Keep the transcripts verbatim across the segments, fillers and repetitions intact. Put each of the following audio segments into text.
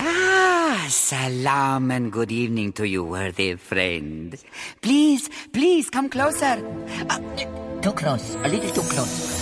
Ah, salam and good evening to you, worthy friend. Please, please, come closer. Uh, too close, a little too close.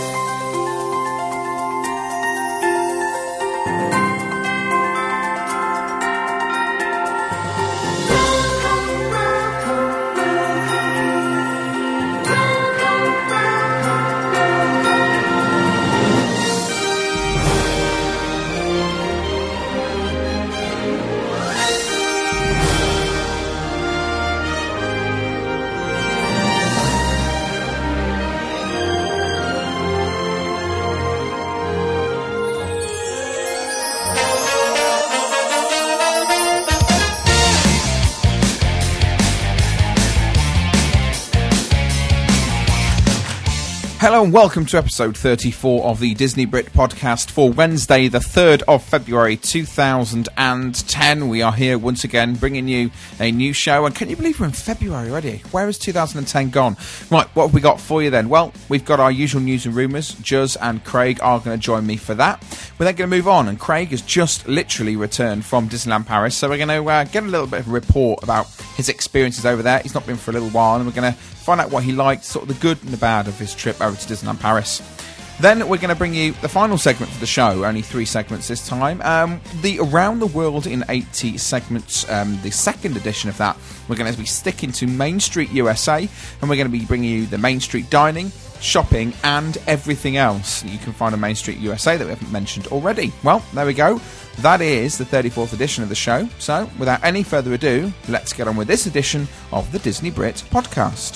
Hello and welcome to episode thirty-four of the Disney Brit podcast for Wednesday, the third of February two thousand ten. We are here once again bringing you a new show, and can you believe we're in February already? Where has two thousand ten gone? Right, what have we got for you then? Well, we've got our usual news and rumours. Juz and Craig are going to join me for that. We're then going to move on, and Craig has just literally returned from Disneyland Paris, so we're going to uh, get a little bit of a report about his experiences over there. He's not been for a little while, and we're going to find out what he liked, sort of the good and the bad of his trip over to Disneyland Paris. Then we're going to bring you the final segment for the show, only three segments this time. Um, the Around the World in eighty segments, um, the second edition of that, we're going to be sticking to Main Street U S A, and we're going to be bringing you the Main Street dining, shopping, and everything else that you can find on Main Street U S A that we haven't mentioned already. Well, there we go. That is the thirty-fourth edition of the show. So, without any further ado, let's get on with this edition of the Disney Brit podcast.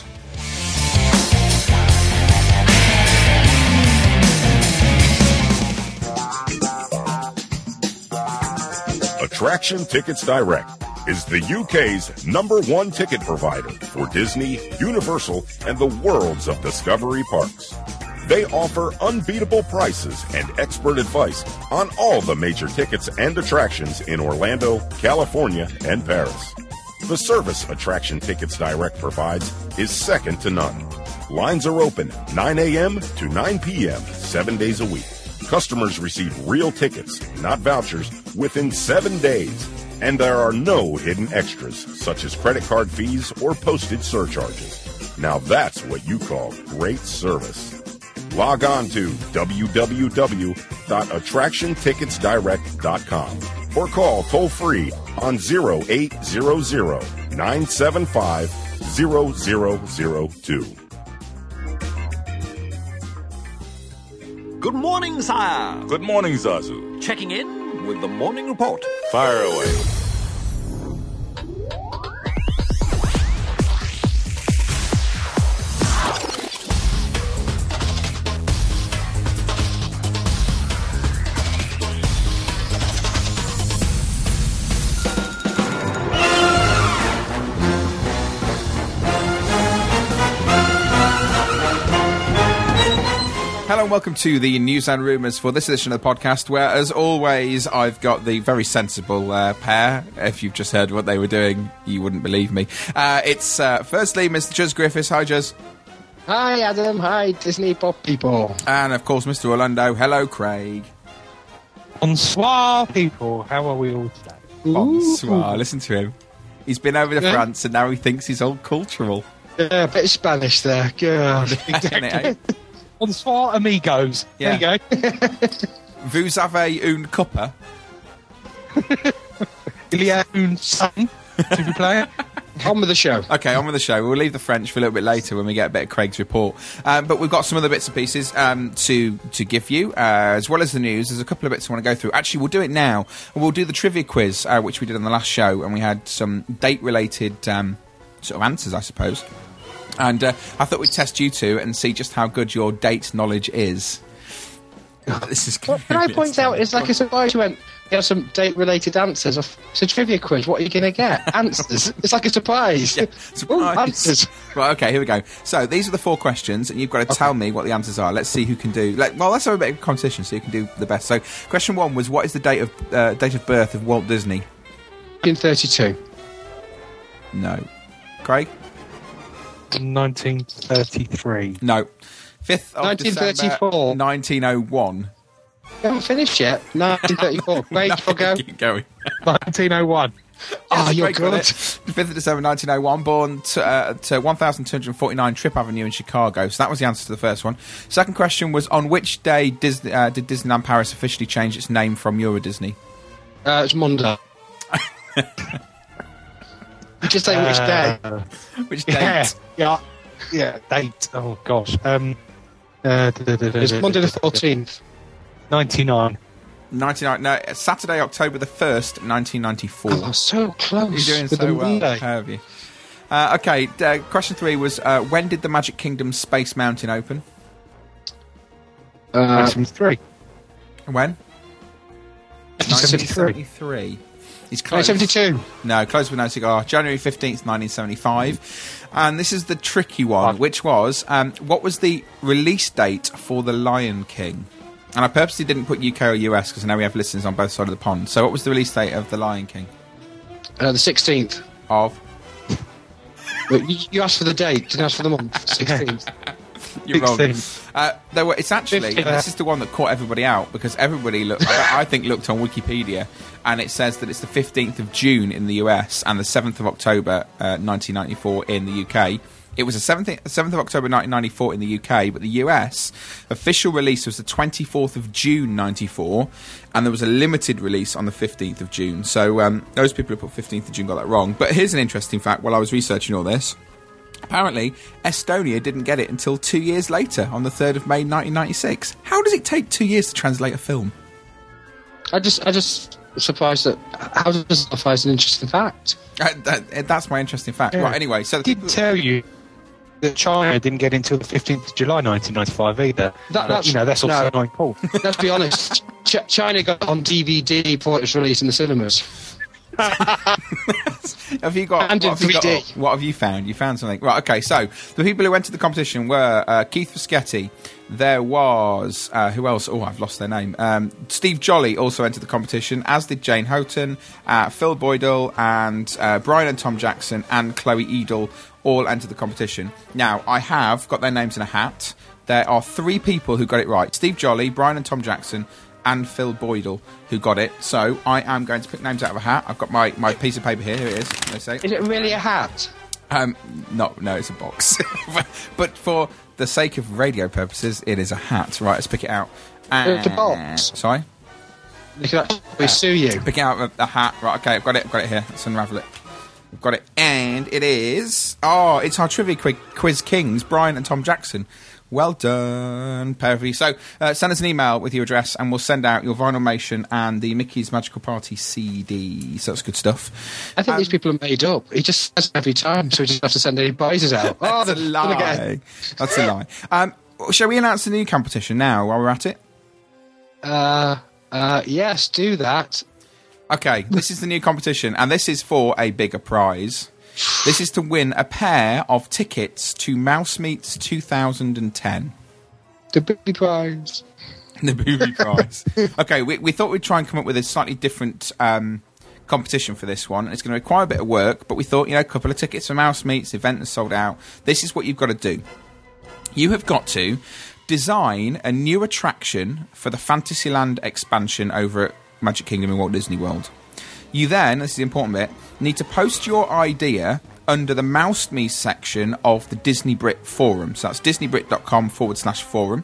Attraction Tickets Direct is the U K's number one ticket provider for Disney, Universal, and the worlds of Discovery parks. They offer unbeatable prices and expert advice on all the major tickets and attractions in Orlando, California, and Paris. The service Attraction Tickets Direct provides is second to none. Lines are open nine a.m. to nine p.m. seven days a week. Customers receive real tickets, not vouchers, within seven days. And there are no hidden extras, such as credit card fees or postage surcharges. Now that's what you call great service. Log on to w w w dot attraction tickets direct dot com or call toll-free on zero eight zero zero nine seven five zero zero zero two. Good morning, sire. Good morning, Zazu. Checking in with the morning report. Fire away. Hello and welcome to the News and Rumours for this edition of the podcast, where, as always, I've got the very sensible uh, pair. If you've just heard what they were doing, you wouldn't believe me. Uh, it's, uh, firstly, Mister Juz Griffiths. Hi, Juz. Hi, Adam. Hi, Disney Pop people. And, of course, Mister Orlando. Hello, Craig. Bonsoir, people. How are we all today? Bonsoir. Listen to him. He's been over to Yeah. France, and now he thinks he's all cultural. Yeah, a bit of Spanish there. God. Exactly. Bonsoir, amigos. Yeah. There you go. Vous avez une coupe? Il y a une son, s'il vous plaît. On with the show. Okay, on with the show. We'll leave the French for a little bit later when we get a bit of Craig's report. Um, but we've got some other bits and pieces um, to to give you, uh, as well as the news. There's a couple of bits I want to go through. Actually, we'll do it now. We'll do the trivia quiz, uh, which we did on the last show, and we had some date-related um, sort of answers, I suppose. And uh, I thought we'd test you two and see just how good your date knowledge is. This is What can I point out is like a surprise. You went, you have some date-related answers. It's a trivia quiz. What are you going to get? Answers. It's like a surprise. Yeah, Ooh, surprise. answers. Right, okay, here we go. So these are the four questions, and you've got to tell me what the answers are. Let's see who can do. Let, well, let's have a bit of competition, so you can do the best. So, question one was, what is the date of uh, date of birth of Walt Disney? nineteen thirty-two. No. Craig? nineteen thirty-three. No. Fifth of nineteen thirty-four. December, nineteen oh one. You haven't finished yet. nineteen thirty-four. Great, No, we'll go. keep going. nineteen oh one. Oh, you're Great, got good. it. The fifth of December nineteen oh one, born to, uh, to one thousand two hundred forty-nine Trip Avenue in Chicago. So that was the answer to the first one. Second question was, on which day Disney, uh, did Disneyland Paris officially change its name from Euro Disney? Uh, it's Monday. You just say which day. Uh, Which date? yeah, yeah, yeah. Date. Oh gosh. Um. Uh, It's Monday the fourteenth. ninety-nine. ninety-nine. No, Saturday, October the first, nineteen ninety-four. Oh, so close. You're doing with so the well, Monday. have you? Uh, okay, uh, question three was, uh, when did the Magic Kingdom Space Mountain open? Uh, Maximum three. When? seventy-three. nineteen seventy-three. He's close. nineteen seventy-two. No, close with no cigar. January fifteenth, nineteen seventy-five. And this is the tricky one, which was, um, what was the release date for The Lion King? And I purposely didn't put U K or U S because I know we have listeners on both sides of the pond. So what was the release date of The Lion King? Uh, the sixteenth. Of? But you, you asked for the date, didn't ask for the month. sixteenth. You're wrong. sixteen. Uh, there were, it's actually, fifteen. this is the one that caught everybody out because everybody looked, I I think looked on Wikipedia and it says that it's the fifteenth of June in the U S and the seventh of October uh, nineteen ninety-four in the U K. It was the seventh, seventh of October nineteen ninety-four in the U K, but the U S official release was the twenty-fourth of June ninety-four, and there was a limited release on the fifteenth of June. So um, those people who put fifteenth of June got that wrong. But here's an interesting fact while I was researching all this. Apparently, Estonia didn't get it until two years later, on the third of May nineteen ninety-six. How does it take two years to translate a film? I just, I just surprised that. How does that suffice as an interesting fact? Uh, that, that's my interesting fact. Yeah. Right, anyway, so... I did tell you that China didn't get until the fifteenth of July nineteen ninety-five either. That- But, that's- you know, that's also no. annoying Paul. Let's be honest. Ch- China got on D V D before it was released in the cinemas. Have you got, And in what, have you got three D. what have you found? You found something. Right, okay, so the people who entered the competition were uh, Keith Fischetti. There was, uh, who else? Oh, I've lost their name. Um, Steve Jolly also entered the competition, as did Jane Houghton, uh, Phil Boydell, and uh, Brian and Tom Jackson, and Chloe Edel all entered the competition. Now, I have got their names in a hat. There are three people who got it right. Steve Jolly, Brian and Tom Jackson, and Phil Boydell who got it. So I am going to pick names out of a hat. I've got my, my piece of paper here. Here it is. Let's say. Is it really a hat? Um, no, no, it's a box. But for the sake of radio purposes, it is a hat. Right, let's pick it out. It's a Uh, box. Sorry? They could actually sue you. Pick out a, a hat. Right, okay, I've got it. I've got it here. Let's unravel it. I've got it. And it is... Oh, it's our Trivia Quiz, quiz Kings, Brian and Tom Jackson. Well done, pair of you. So, uh, send us an email with your address and we'll send out your Vinylmation and the Mickey's Magical Party C D. So that's good stuff. I think Um, these people are made up. He just says it every time, so we just have to send any prizes out. Oh, That's a they've done again. lie. That's a lie. Um, shall we announce the new competition now while we're at it? Uh, uh, yes, do that. Okay, this is the new competition, and this is for a bigger prize. This is to win a pair of tickets to Mouse Meets two thousand ten. The big prize. The booby prize. Okay, we, we thought we'd try and come up with a slightly different um, competition for this one. It's going to require a bit of work, but we thought, you know, a couple of tickets for Mouse Meets, the event is sold out. This is what you've got to do. You have got to design a new attraction for the Fantasyland expansion over at Magic Kingdom in Walt Disney World. You then, this is the important bit, need to post your idea under the Mouse Me section of the Disney Brit forum. So that's disneybrit.com forward slash forum.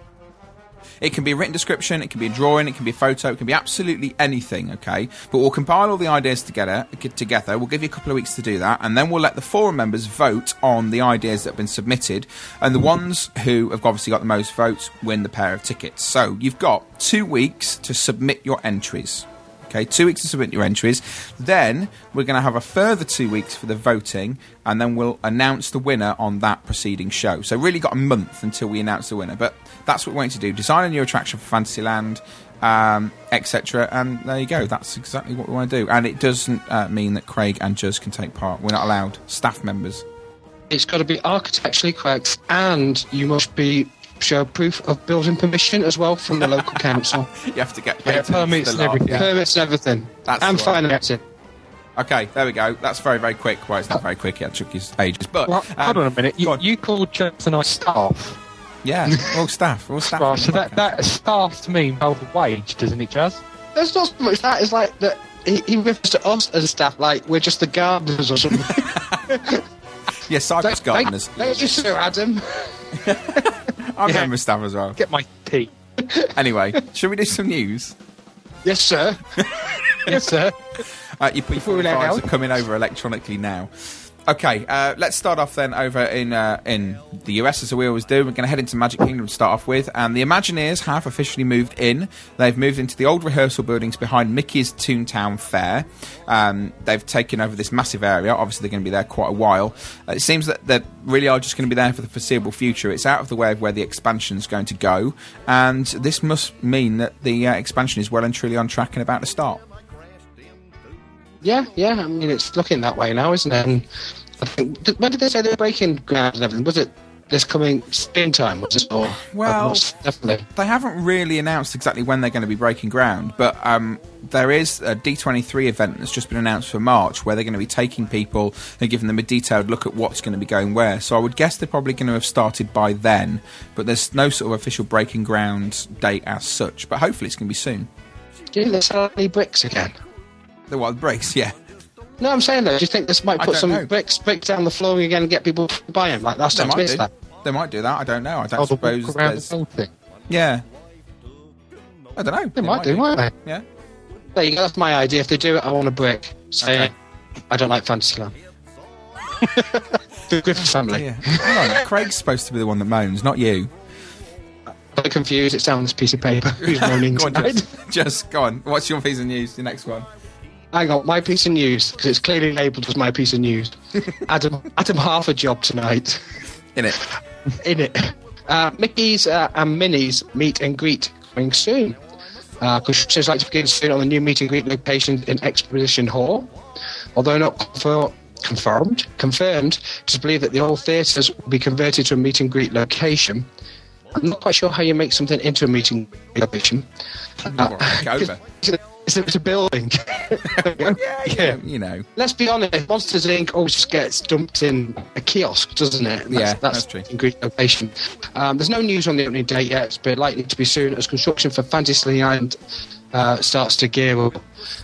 It can be a written description, it can be a drawing, it can be a photo, it can be absolutely anything, okay? But we'll compile all the ideas together, together. We'll give you a couple of weeks to do that, and then we'll let the forum members vote on the ideas that have been submitted, and the ones who have obviously got the most votes win the pair of tickets. So you've got two weeks to submit your entries. Okay, two weeks to submit your entries. Then we're going to have a further two weeks for the voting, and then we'll announce the winner on that preceding show. So really got a month until we announce the winner. But that's what we're going to do. Design a new attraction for Fantasyland, um, et cetera. And there you go. That's exactly what we want to do. And it doesn't uh, mean that Craig and Juz can take part. We're not allowed. Staff members. It's got to be architecturally correct, and you must be show proof of building permission as well from the local council. You have to get Yeah, patents, permits the and lot, everything. yeah. Permits and everything. That's and the one. financing. Okay, there we go. That's very, very quick. Well, it's not very quick. It took us ages. But Well, um, hold on a minute. go You, on. you called James and I staff. Yeah, all staff, all staff. Right, so that, that staff to me involves a wage, doesn't it, Jazz? There's not so much that. It's like that. He, he refers to us as staff like we're just the gardeners or something. Yeah, Cyprus gardeners. Thank you, Sir Adam. I Yeah. remember staff as well. Get my tea. Anyway, should we do some news? Yes, sir. Yes, sir. Uh, your P Before we let forty-fives out. are coming over electronically now. Okay, uh, let's start off then over in uh, in the U S as we always do. We're going to head into Magic Kingdom to start off with, and the Imagineers have officially moved in. They've moved into the old rehearsal buildings behind Mickey's Toontown Fair. Um, they've taken over this massive area. Obviously, they're going to be there quite a while. Uh, it seems that they really are just going to be there for the foreseeable future. It's out of the way of where the expansion is going to go, and this must mean that the uh, expansion is well and truly on track and about to start. Yeah, yeah. I mean, it's looking that way now, isn't it? And I think, did- when did they say they're breaking ground and everything? Was it this coming springtime? Was it? Or Well- most definitely. They haven't really announced exactly when they're going to be breaking ground, but um, there is a D twenty-three event that's just been announced for March where they're going to be taking people and giving them a detailed look at what's going to be going where. So I would guess they're probably going to have started by then, but there's no sort of official breaking ground date as such, but hopefully it's going to be soon. Do you think they're selling any bricks again? The wild breaks, yeah. No, I'm saying that. Do you think this might I put don't some know. bricks bricks down the floor again and get people to buy them like last They time? might Missed do. that. They might do that. I don't know. I don't Oh, the suppose walk around the there's... whole thing. Yeah. I don't know. They might do, might they? Yeah. There you go. That's my idea. If they do it, I want a brick. Say, Okay. I don't like Fantasyland. The Griffin family. Yeah. Hang on. Craig's supposed to be the one that moans, not you. I'm confused. It's down on this piece of paper. Who's moaning Go on, tonight? just, just go on. What's your piece of news? The next one. Hang on, my piece of news, because it's clearly labelled as my piece of news. Adam Adam Harford job tonight. In it. In it. Uh, Mickey's uh, and Minnie's meet and greet coming soon. Uh, construction is likely to begin soon on the new meet and greet location in Exposition Hall. Although not confir- confirmed, confirmed, it is believed that the old theatres will be converted to a meet and greet location. I'm not quite sure how you make something into a meet and greet location. Well, take over. It's a, it's a, it's a building. Yeah, yeah, you know. Let's be honest, Monsters Incorporated always just gets dumped in a kiosk, doesn't it? That's, Yeah, that's, that's true. a great location. Um, there's no news on the opening date yet, but likely to be soon as construction for Fantasyland uh, starts to gear up.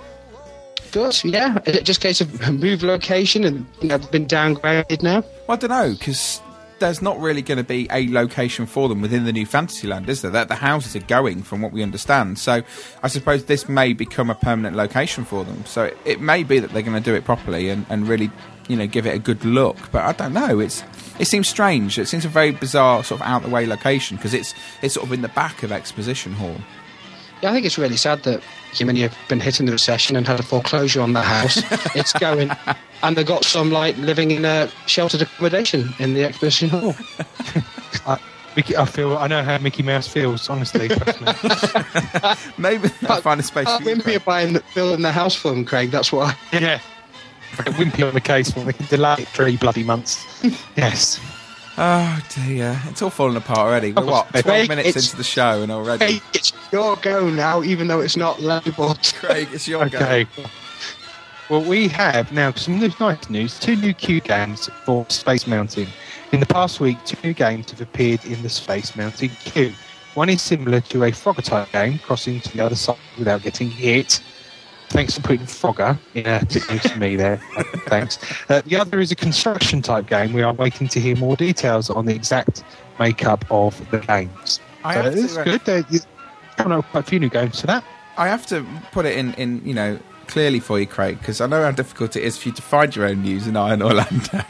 Good, yeah. Is it just a case of move location and you know been downgraded now? Well, I don't know, because there's not really going to be a location for them within the new Fantasyland, is there? That the houses are going, from what we understand. So I suppose this may become a permanent location for them. So it, it may be that they're going to do it properly and, and really, you know, give it a good look. But I don't know. It's it seems strange. It seems a very bizarre sort of out the way location because it's it's sort of in the back of Exposition Hall. Yeah, I think it's really sad that Yemeni have been hit in the recession and had a foreclosure on their house. It's going, and they've got some like living in a sheltered accommodation in the Exposition Hall. I, Mickey, I feel I know how Mickey Mouse feels. Honestly, trust me. Maybe they'll find a space Uh, for you. Wimpy are buying, building their house for them, Craig. That's why. Yeah. I got Wimpy on the case for me. Delay it three bloody months. Yes. Oh dear, it's all falling apart already. We're what, twelve Craig, minutes it's- into the show and already. Hey, it's your go now, even though it's not labelled. Craig, it's your go. Okay. Well, we have now some new- nice news. Two new Q games for Space Mountain. In the past week, two new games have appeared in the Space Mountain queue. One is similar to a Frogger type game, crossing to the other side without getting hit. Thanks for putting Frogger in a bit news to me there. Thanks. Uh, the other is a construction type game. We are waiting to hear more details on the exact makeup of the games. I So have to, it's uh, good. There- There's coming up quite a few new games for that. I have to put it in, in you know, clearly for you, Craig, because I know how difficult it is for you to find your own news in Iron Orlando.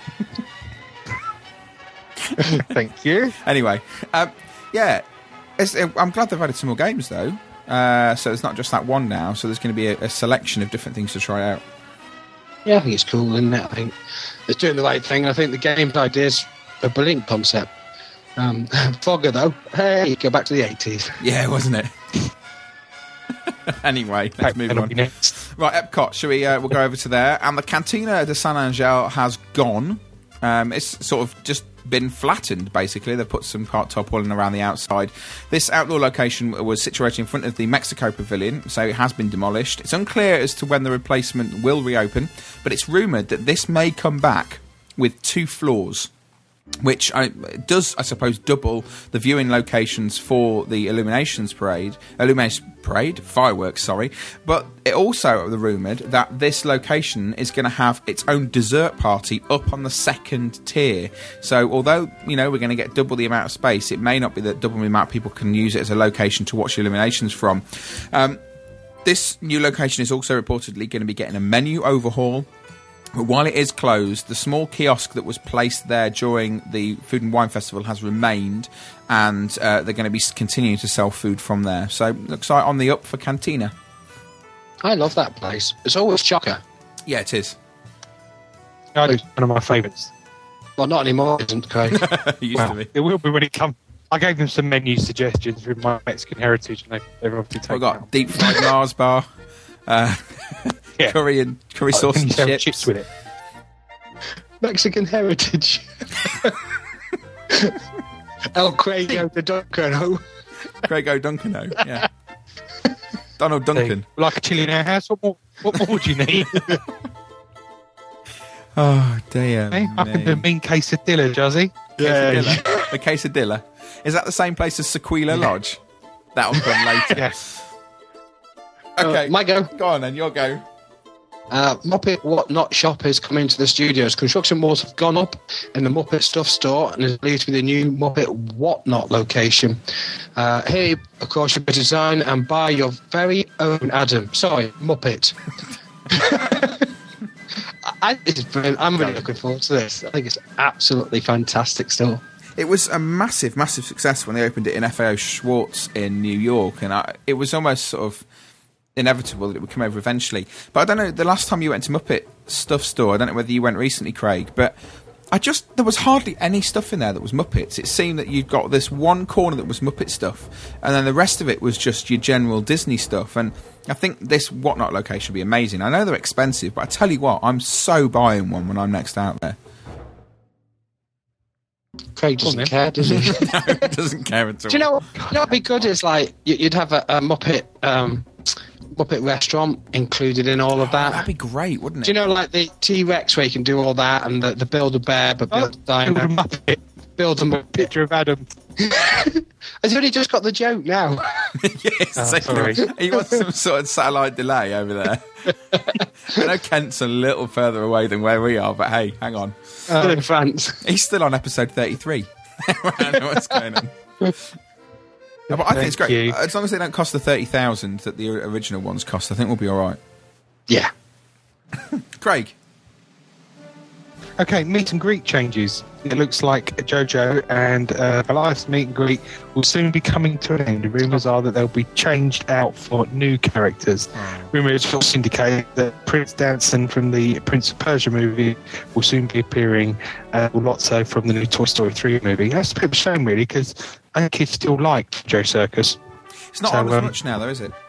Thank you. Anyway, um, yeah, it's, it, I'm glad they've added some more games, though. Uh, so it's not just that one now, so there's going to be a, a selection of different things to try out. Yeah, I think it's cool, isn't it? I think it's doing the right thing. I think the game's idea's a brilliant concept. Um, Frogger, though, hey, go back to the eighties. Yeah, wasn't it? Anyway, let's move That'll on. be next. Right, Epcot, shall we, uh, we'll go over to there. And the Cantina de San Angel has gone. Um, it's sort of just been flattened, basically. They've put some part tarpaulin around the outside. This outdoor location was situated in front of the Mexico Pavilion, so it has been demolished. It's unclear as to when the replacement will reopen, but it's rumoured that this may come back with two floors. which I, does, I suppose, double the viewing locations for the Illuminations Parade, Illumination Parade, fireworks, sorry. But it also, the rumoured, that this location is going to have its own dessert party up on the second tier. So although, you know, we're going to get double the amount of space, it may not be that double the amount of people can use it as a location to watch the Illuminations from. Um, this new location is also reportedly going to be getting a menu overhaul. But while it is closed, the small kiosk that was placed there during the Food and Wine Festival has remained, and uh, they're going to be continuing to sell food from there. So looks like on the up for Cantina. I love that place. It's always chocker. Yeah, it is. It's one of my favourites. Well, not anymore, isn't Craig? It used Well, to be. it will be when it comes. I gave them some menu suggestions with my Mexican heritage, and they, they've obviously taken We've got out. deep fried Mars bar, uh, Yeah. curry and curry sauce And and you have chips. chips with it. Mexican heritage. El Craig the Duncano. Craig O'Duncano, yeah. Donald Duncan. Like a chili in our house. What more? What more would you need? Oh dear. Hey, I can do a me. mean quesadilla, Juzzy. Quesadilla. A quesadilla. Is that the same place as Sequila Lodge? That'll come later. Yes. Okay, Uh, my go. go on then. Your go. Uh, Muppet Whatnot shop is coming to the studios. Construction walls have gone up in the Muppet Stuff store and is believed to be the new Muppet Whatnot location. Uh, here, of course, you can design and buy your very own Adam. Sorry, Muppet. I, this is brilliant. I'm really looking forward to this. I think it's absolutely fantastic still. It was a massive, massive success when they opened it in F A O Schwartz in New York, and I, it was almost sort of inevitable that it would come over eventually. But I don't know, the last time you went to Muppet Stuff Store, I don't know whether you went recently, Craig, but I just, there was hardly any stuff in there that was Muppets. It seemed that you'd got this one corner that was Muppet stuff, and then the rest of it was just your general Disney stuff. And I think this Whatnot location would be amazing. I know they're expensive, but I tell you what, I'm so buying one when I'm next out there. Craig doesn't care, does he? No, he doesn't care at all. Do you know what? You know what'd be good is like you- you'd have a, a Muppet um, Muppet restaurant included in all of that. That'd be great, wouldn't it? Do you know like the T Rex where you can do all that and the, the Build a Bear, but Build a Build a Diner, Muppet. Build a Muppet. Picture of Adam. Has he only just got the joke now? Yes, Oh, exactly. sorry. He wants some sort of satellite delay over there. I know Kent's a little further away than where we are, but hey, hang on. Still in France. He's still on episode thirty-three. I don't know what's going on. No, but I think it's Thank great. you. As long as they don't cost the thirty thousand that the original ones cost, I think we'll be all right. Yeah. Craig. Okay, meet and greet changes. It looks like JoJo and uh, Goliath's meet and greet will soon be coming to an end. The rumours are that they'll be changed out for new characters. Rumours also indicate that Prince Danson from the Prince of Persia movie will soon be appearing, uh, Lotso from the new Toy Story three movie. That's a bit of a shame, really, because I think kids still like Joe Circus. It's not So, on as um, much now, though, is it?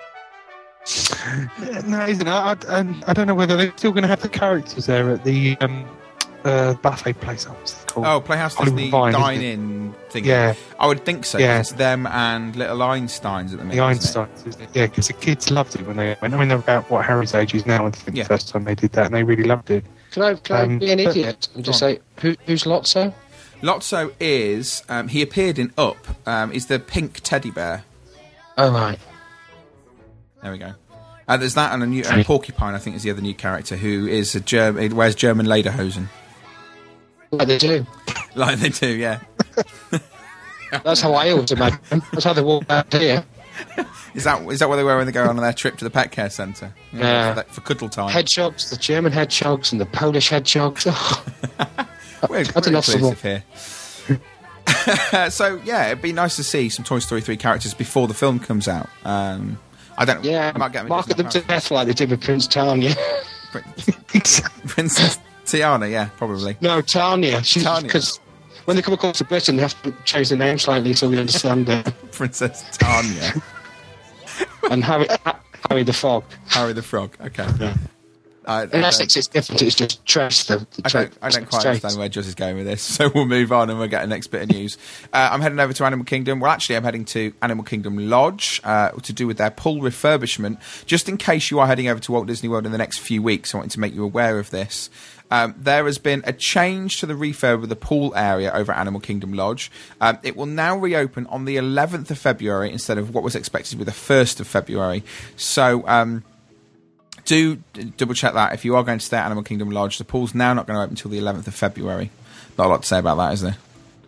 Uh, No, isn't it? I, I, I don't know whether they're still going to have the characters there at the um, uh, buffet place. What's it called? Oh, Playhouse Hollywood Disney Vine, isn't it? dine-in thing. Yeah. I would think so. 'cause Yeah. It's them and Little Einsteins at the minute. The isn't it? Einsteins, isn't it? Yeah, because the kids loved it when they went. I mean, they're about what Harry's age is now, I think, Yeah. the first time they did that, and they really loved it. Can I, can I Um, be an but- idiot and just say, who, who's Lotso? Lotso is, um, he appeared in Up, um, is the pink teddy bear. Oh, right. There we go. Uh, there's that and a new and Porcupine, I think, is the other new character who is a German. He wears German lederhosen, Like they do. like they do. Yeah. That's how I always imagine them. That's how they walk out here. Is that is that what they wear when they go on their trip to the pet care centre? You know, Yeah. For, that, for cuddle time. Hedgehogs, the German hedgehogs and the Polish hedgehogs. Oh, We're That's pretty enough of inclusive here. So yeah, it'd be nice to see some Toy Story three characters before the film comes out. Um, I don't. yeah, I might get market them to death like they did with Prince Tanya. Princess Tiana. Yeah, probably. No, Tanya. Tanya. Because when they come across to Britain, they have to change the name slightly so we understand it. Princess Tanya. And Harry, Ha- Harry the Frog. Harry the Frog. Okay. I, In I Essex, it's different. It's just trace the. the I don't, I don't quite understand where Juz is going with this, so we'll move on and we'll get the next bit of news. Uh, I'm heading over to Animal Kingdom. Well, actually, I'm heading to Animal Kingdom Lodge uh, to do with their pool refurbishment. Just in case you are heading over to Walt Disney World in the next few weeks, I wanted to make you aware of this. Um, there has been a change to the refurb of the pool area over at Animal Kingdom Lodge. Um, it will now reopen on the eleventh of February instead of what was expected with the first of February. So... Um, Do double check that if you are going to stay at Animal Kingdom Lodge. The pool's now not going to open until the eleventh of February. Not a lot to say about that, is there?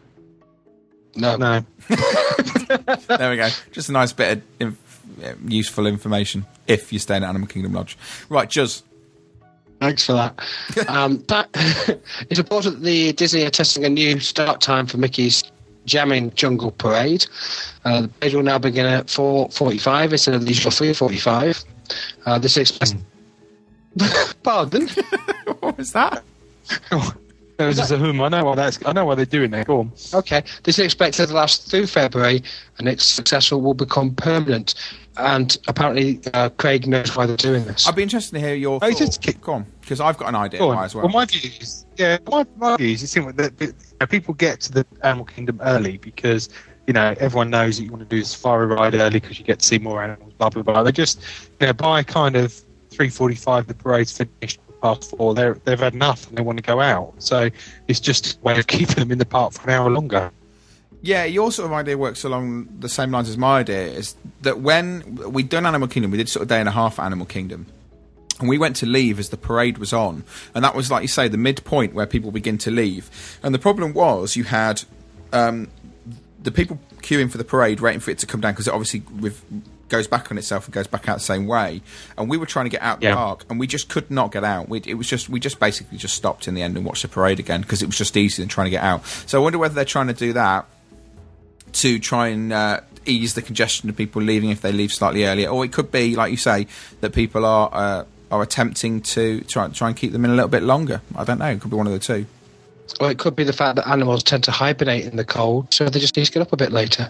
No. No. There we go. Just a nice bit of inf- useful information if you're staying at Animal Kingdom Lodge. Right, Juz. Thanks for that. um, that it's reported that the Disney are testing a new start time for Mickey's Jamming Jungle Parade. Uh, the parade will now begin at four forty-five instead of the usual three forty-five. Uh, this is expected. Pardon? What was that? That was just a hum. I know why that's. I know why they're doing that. Go on. Okay. This is expected to last through February, and its successful will become permanent. And apparently, uh, Craig knows why they're doing this. I'd be interested to hear your Oh, thoughts. just kick- Go on, because I've got an idea Go on. why as well. Well, my view is, yeah, my, my view is, it seems that that, you know, people get to the Animal Kingdom early because, you know, everyone knows that you want to do the safari ride early because you get to see more animals, blah, blah, blah. They just, you know, by kind of three forty-five, the parade's finished past four, they're, they've had enough and they want to go out. So it's just a way of keeping them in the park for an hour longer. Yeah, your sort of idea works along the same lines as my idea, is that when we'd done Animal Kingdom, we did sort of day and a half at Animal Kingdom, and we went to leave as the parade was on, and that was, like you say, the midpoint where people begin to leave. And the problem was you had um, the people queuing for the parade, waiting for it to come down, because it obviously with, goes back on itself and goes back out the same way, and we were trying to get out the yeah. park, and we just could not get out. We, it was just we just basically just stopped in the end and watched the parade again, because it was just easier than trying to get out. So I wonder whether they're trying to do that to try and uh, ease the congestion of people leaving if they leave slightly earlier, or it could be, like you say, that people are uh, are attempting to try, try and keep them in a little bit longer. I don't know. It could be one of the two. Or it could be the fact that animals tend to hibernate in the cold, so they just need to get up a bit later.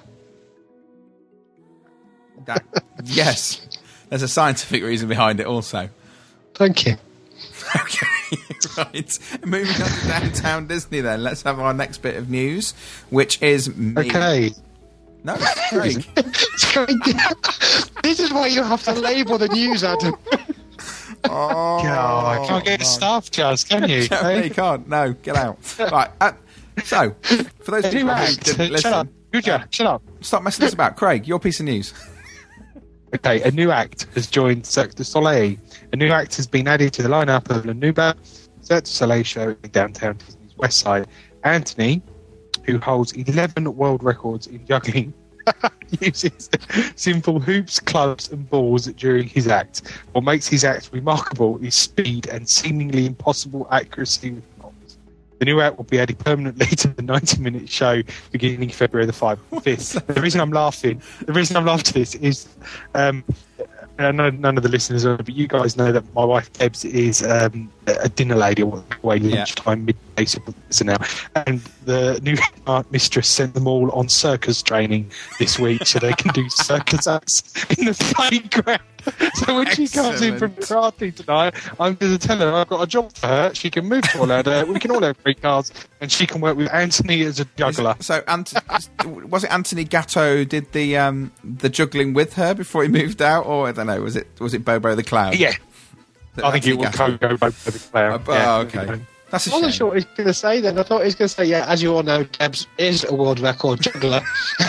That, yes, there's a scientific reason behind it also. Thank you. Okay, right. Moving on to Downtown Disney then. Let's have our next bit of news, which is me. Okay. No, Craig. This is why you have to label the news, Adam. Oh, God, I can't get staff, Jazz, can you? no, eh? you can't. No, get out. Right. Uh, so, for those people who didn't Shut up. listen, Good job. Shut up. stop messing us about. Craig, your piece of news. Okay, a new act has joined Cirque du Soleil. A new act has been added to the lineup of La Nouba Cirque du Soleil show in downtown Disney's West Side. Anthony, who holds eleven world records in juggling, uses simple hoops, clubs and balls during his act. What makes his act remarkable is speed and seemingly impossible accuracy with knots. The new act will be added permanently to the ninety-minute show beginning February the fifth. The reason I'm laughing, the reason I'm laughing at this is, um, I know none of the listeners are, but you guys know that my wife Debs is um, a dinner lady away lunchtime, midday supervisor now, and the new art mistress sent them all on circus training this week so they can do circus acts in the playground. So when she comes in from karate tonight, I'm going to tell her I've got a job for her. She can move to Orlando. We can all have free cars, and she can work with Anthony as a juggler. So, Ant- was it Anthony Gatto did the um, the juggling with her before he moved out, or I don't know? Was it was it Bobo the Clown? Yeah, That I think it Anthony will Gatto- go go over the clown. Oh, Yeah. okay. That's a I wasn't shame. sure what he was going to say then. I thought he was going to say, yeah, as you all know, Debs is a world record juggler.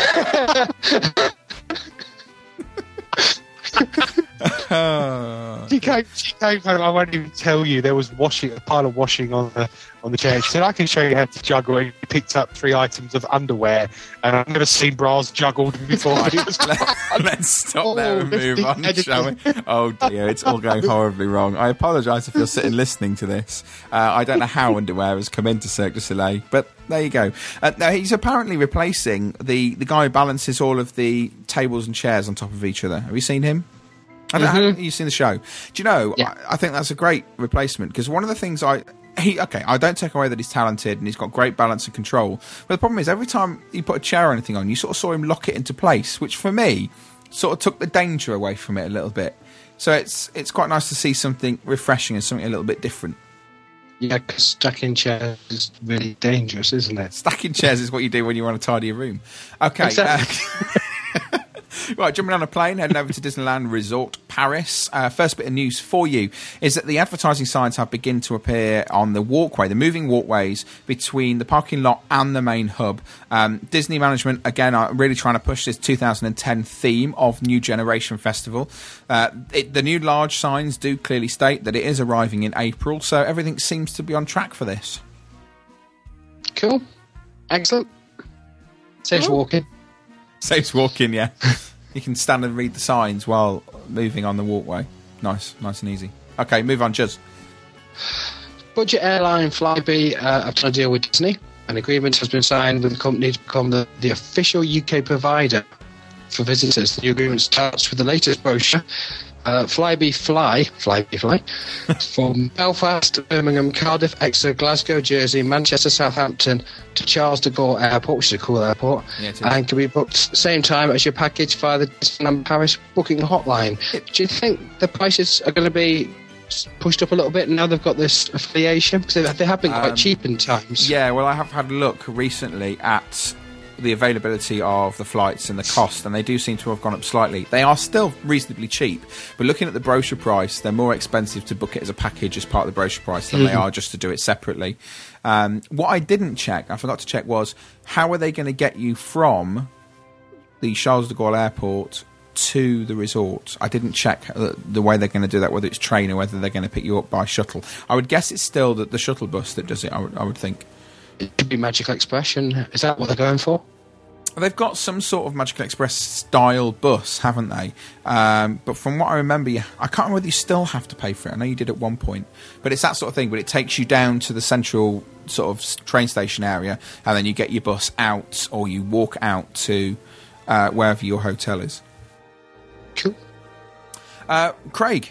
She came, she came home, I won't even tell you, there was washing, a pile of washing on the on the chair. She said, I can show you how to juggle. He picked up three items of underwear, and I've never seen bras juggled before. But it was Let's stop there and Oh, move on, shall we? Oh dear, it's all going horribly wrong. I apologise if you're sitting listening to this. Uh, I don't know how underwear has come into Cirque du Soleil, but there you go. Uh, now, he's apparently replacing the, the guy who balances all of the tables and chairs on top of each other. Have you seen him? I don't know. Have you seen the show? Do you know, Yeah. I, I think that's a great replacement, because one of the things I... He, okay, I don't take away that he's talented and he's got great balance and control. But the problem is, every time you put a chair or anything on, you sort of saw him lock it into place, which for me sort of took the danger away from it a little bit. So it's it's quite nice to see something refreshing and something a little bit different. Yeah, because stacking chairs is really dangerous, isn't it? Stacking chairs is what you do when you want to tidy a room. Okay. Exactly. Uh, right, jumping on a plane, heading over to Disneyland Resort Paris. Uh, first bit of news for you is that the advertising signs have begun to appear on the walkway, the moving walkways between the parking lot and the main hub. Um, Disney management, again, are really trying to push this two thousand ten theme of New Generation Festival. Uh, it, the new large signs do clearly state that it is arriving in April, so everything seems to be on track for this. Cool. Excellent. Saves Cool. walking. Saves walking, yeah. You can stand and read the signs while moving on the walkway. Nice, nice and easy. Okay, move on, Juz. Budget airline Flybe uh, have done a deal with Disney. An agreement has been signed with the company to become the, the official U K provider for visitors. The new agreement starts with the latest brochure. Uh, Flybe Fly, Flybe Fly, from Belfast, Birmingham, Cardiff, Exeter, Glasgow, Jersey, Manchester, Southampton to Charles de Gaulle Airport, which is a cool airport, Yeah, it is. and can be booked same time as your package via the Disneyland Paris booking hotline. Do you think the prices are going to be pushed up a little bit now they've got this affiliation? Because they, they have been quite Um, cheap in times. Yeah, well, I have had a look recently at the availability of the flights and the cost, and they do seem to have gone up slightly. They are still reasonably cheap, but looking at the brochure price, they're more expensive to book it as a package as part of the brochure price than they are just to do it separately. Um, what I didn't check, I forgot to check, was how are they going to get you from the Charles de Gaulle Airport to the resort? I didn't check the, the way they're going to do that, whether it's train or whether they're going to pick you up by shuttle. I would guess it's still the, the shuttle bus that does it, I would, I would think. It could be Magical Expression. Is that what they're going for? They've got some sort of Magical Express style bus, haven't they? Um, but from what I remember, you, I can't remember whether you still have to pay for it. I know you did at one point. But it's that sort of thing. But it takes you down to the central sort of s- train station area, and then you get your bus out, or you walk out to uh, wherever your hotel is. Cool. Uh, Craig.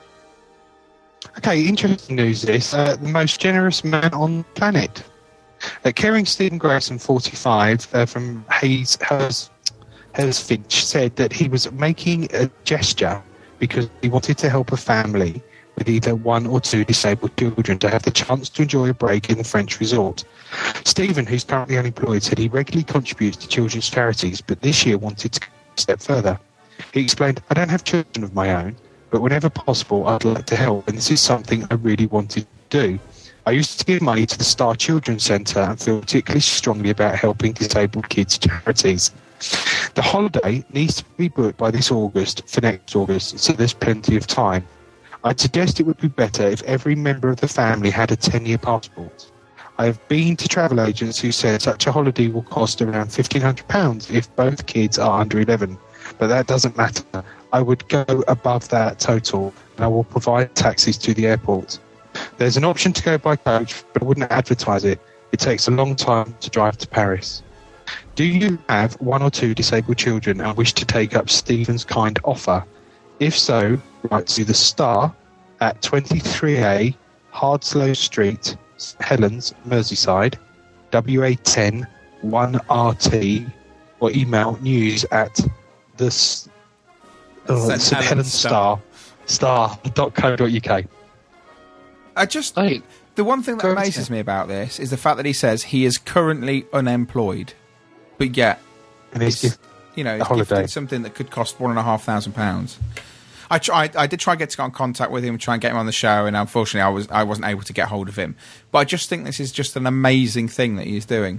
Okay, interesting news this. Uh, the most generous man on the planet. Uh, caring Stephen Grayson, forty-five, uh, from Hayes, Hers, Hers Finch, said that he was making a gesture because he wanted to help a family with either one or two disabled children to have the chance to enjoy a break in the French resort. Stephen, who's currently unemployed, said he regularly contributes to children's charities, but this year wanted to go a step further. He explained, "I don't have children of my own, but whenever possible, I'd like to help, and this is something I really wanted to do. I used to give money to the Star Children's Centre and feel particularly strongly about helping disabled kids' charities. The holiday needs to be booked by this August for next August, so there's plenty of time. I'd suggest it would be better if every member of the family had a ten-year passport. I have been to travel agents who said such a holiday will cost around fifteen hundred pounds if both kids are under eleven, but that doesn't matter. I would go above that total, and I will provide taxis to the airport. There's an option to go by coach, but I wouldn't advertise it. It takes a long time to drive to Paris. Do you have one or two disabled children and wish to take up Stephen's kind offer? If so, write to the Star at twenty-three A Hardslow Street, St Helens, Merseyside, W A ten one R T, or email news at the S- oh, St St Helens Helens Star. Star star dot co dot uk. I just Hey, the one thing that go amazes to- me about this is the fact that he says he is currently unemployed, but yet And he's it's, you know, a he's holiday. gifted something that could cost one and a half thousand pounds. I tried. I did try to get in contact with him, try and get him on the show, and unfortunately, I was I wasn't able to get hold of him. But I just think this is just an amazing thing that he's doing.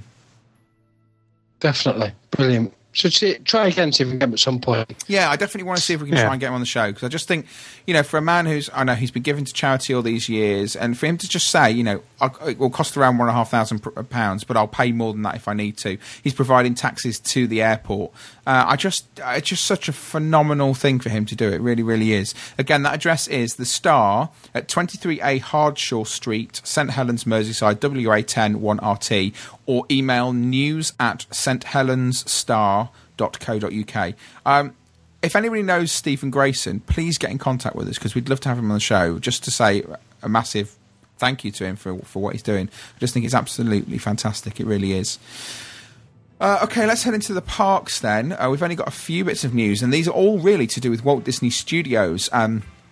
definitely. Brilliant. So see, try again, see if we can get him at some point. Yeah, I definitely want to see if we can Yeah. try and get him on the show, because I just think, you know, for a man who's, I know he's been given to charity all these years, and for him to just say, you know, I'll, it will cost around one and a half thousand pr- pounds, but I'll pay more than that if I need to. He's providing taxis to the airport. Uh, I just, it's just such a phenomenal thing for him to do. It really, really is. Again, that address is the Star at twenty-three A Hardshaw Street, St Helens, Merseyside, W A ten one R T, or email news at st helens star dot co dot uk. Um, if anybody knows Stephen Grayson, please get in contact with us, because we'd love to have him on the show, just to say a massive thank you to him for for what he's doing. I just think it's absolutely fantastic. It really is. Uh, okay, let's head into the parks then. Uh, we've only got a few bits of news, and these are all really to do with Walt Disney Studios. Um,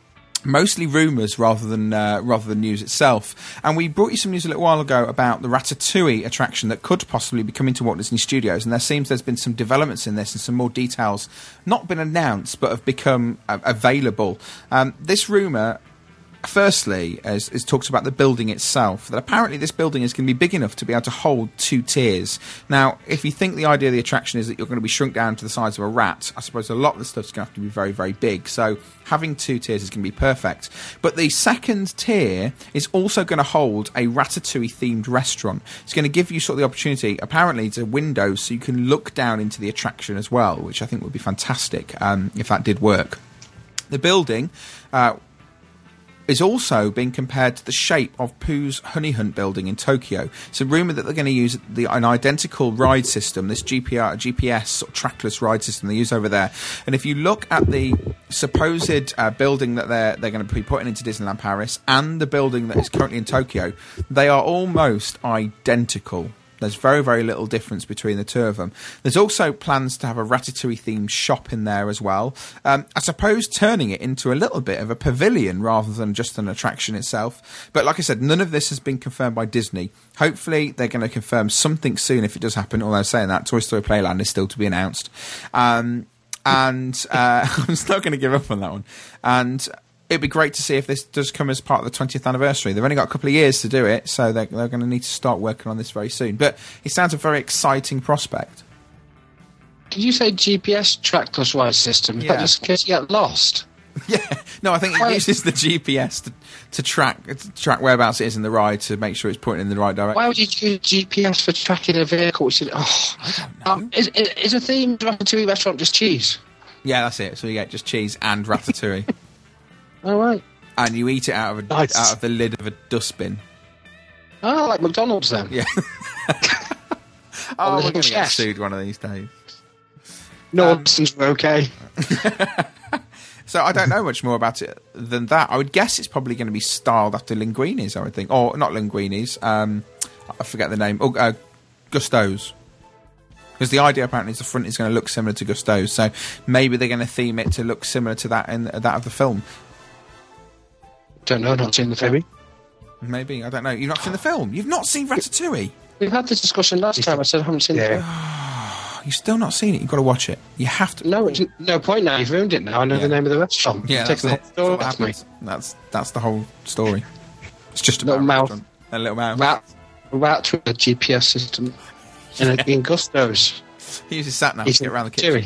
mostly rumours rather than uh, rather than news itself. And we brought you some news a little while ago about the Ratatouille attraction that could possibly be coming to Walt Disney Studios. And there seems there's been some developments in this and some more details not been announced but have become uh, available. Um, this rumour, firstly, is, is talks about the building itself, that apparently this building is going to be big enough to be able to hold two tiers. Now, if you think the idea of the attraction is that you're going to be shrunk down to the size of a rat, I suppose a lot of the stuff's going to have to be very, very big. So having two tiers is going to be perfect. But the second tier is also going to hold a Ratatouille-themed restaurant. It's going to give you sort of the opportunity, apparently, to windows so you can look down into the attraction as well, which I think would be fantastic um, if that did work. The building Uh, is also being compared to the shape of Pooh's Honey Hunt building in Tokyo. It's a rumour that they're going to use the, an identical ride system, this G P R, G P S sort of trackless ride system they use over there. And if you look at the supposed uh, building that they're they're going to be putting into Disneyland Paris and the building that is currently in Tokyo, they are almost identical. There's very, very little difference between the two of them. There's also plans to have a Ratatouille-themed shop in there as well. Um, I suppose turning it into a little bit of a pavilion rather than just an attraction itself. But like I said, none of this has been confirmed by Disney. Hopefully they're going to confirm something soon if it does happen, although saying that, Toy Story Playland is still to be announced. Um, and uh, I'm still going to give up on that one. And it'd be great to see if this does come as part of the twentieth anniversary. They've only got a couple of years to do it, so they're, they're going to need to start working on this very soon. But it sounds a very exciting prospect. Did you say G P S trackless ride system? Is Yeah. that just in case you get lost? Yeah, no, I think it uses the G P S to, to track to track whereabouts it is in the ride to make sure it's pointing in the right direction. Why would you use G P S for tracking a vehicle? Which is, oh, I don't know. um, is, is, is a themed Ratatouille restaurant just cheese? Yeah, that's it. So you get just cheese and ratatouille. All right. And you eat it out of a, Nice. out of the lid of a dustbin. Oh, like McDonald's then. Yeah. On oh, the we're going to get chest. sued one of these days. No, Um, options were okay. So I don't know much more about it than that. I would guess it's probably going to be styled after Linguini's, I would think. Or not Linguini's. Um, I forget the name. Oh, uh, Gusto's. Because the idea apparently is the front is going to look similar to Gusto's. So maybe they're going to theme it to look similar to that in that of the film. Don't know, not seen the film. Maybe. Maybe. I don't know. You've not seen the film? You've not seen Ratatouille? We've had this discussion last time. I said I haven't seen Yeah. the film. You've still not seen it? You've got to watch it. You have to. No, it's no point now. You've ruined it now. I know Yeah. the name of the restaurant. Yeah, You've that's taken it. the That's whole what story off me. happens. That's, that's the whole story. It's just a Little mouth. A little mouth. Rat, rat with a G P S system in, a, in Gusto's. He uses sat nav to He's get around the kitchen. cheery.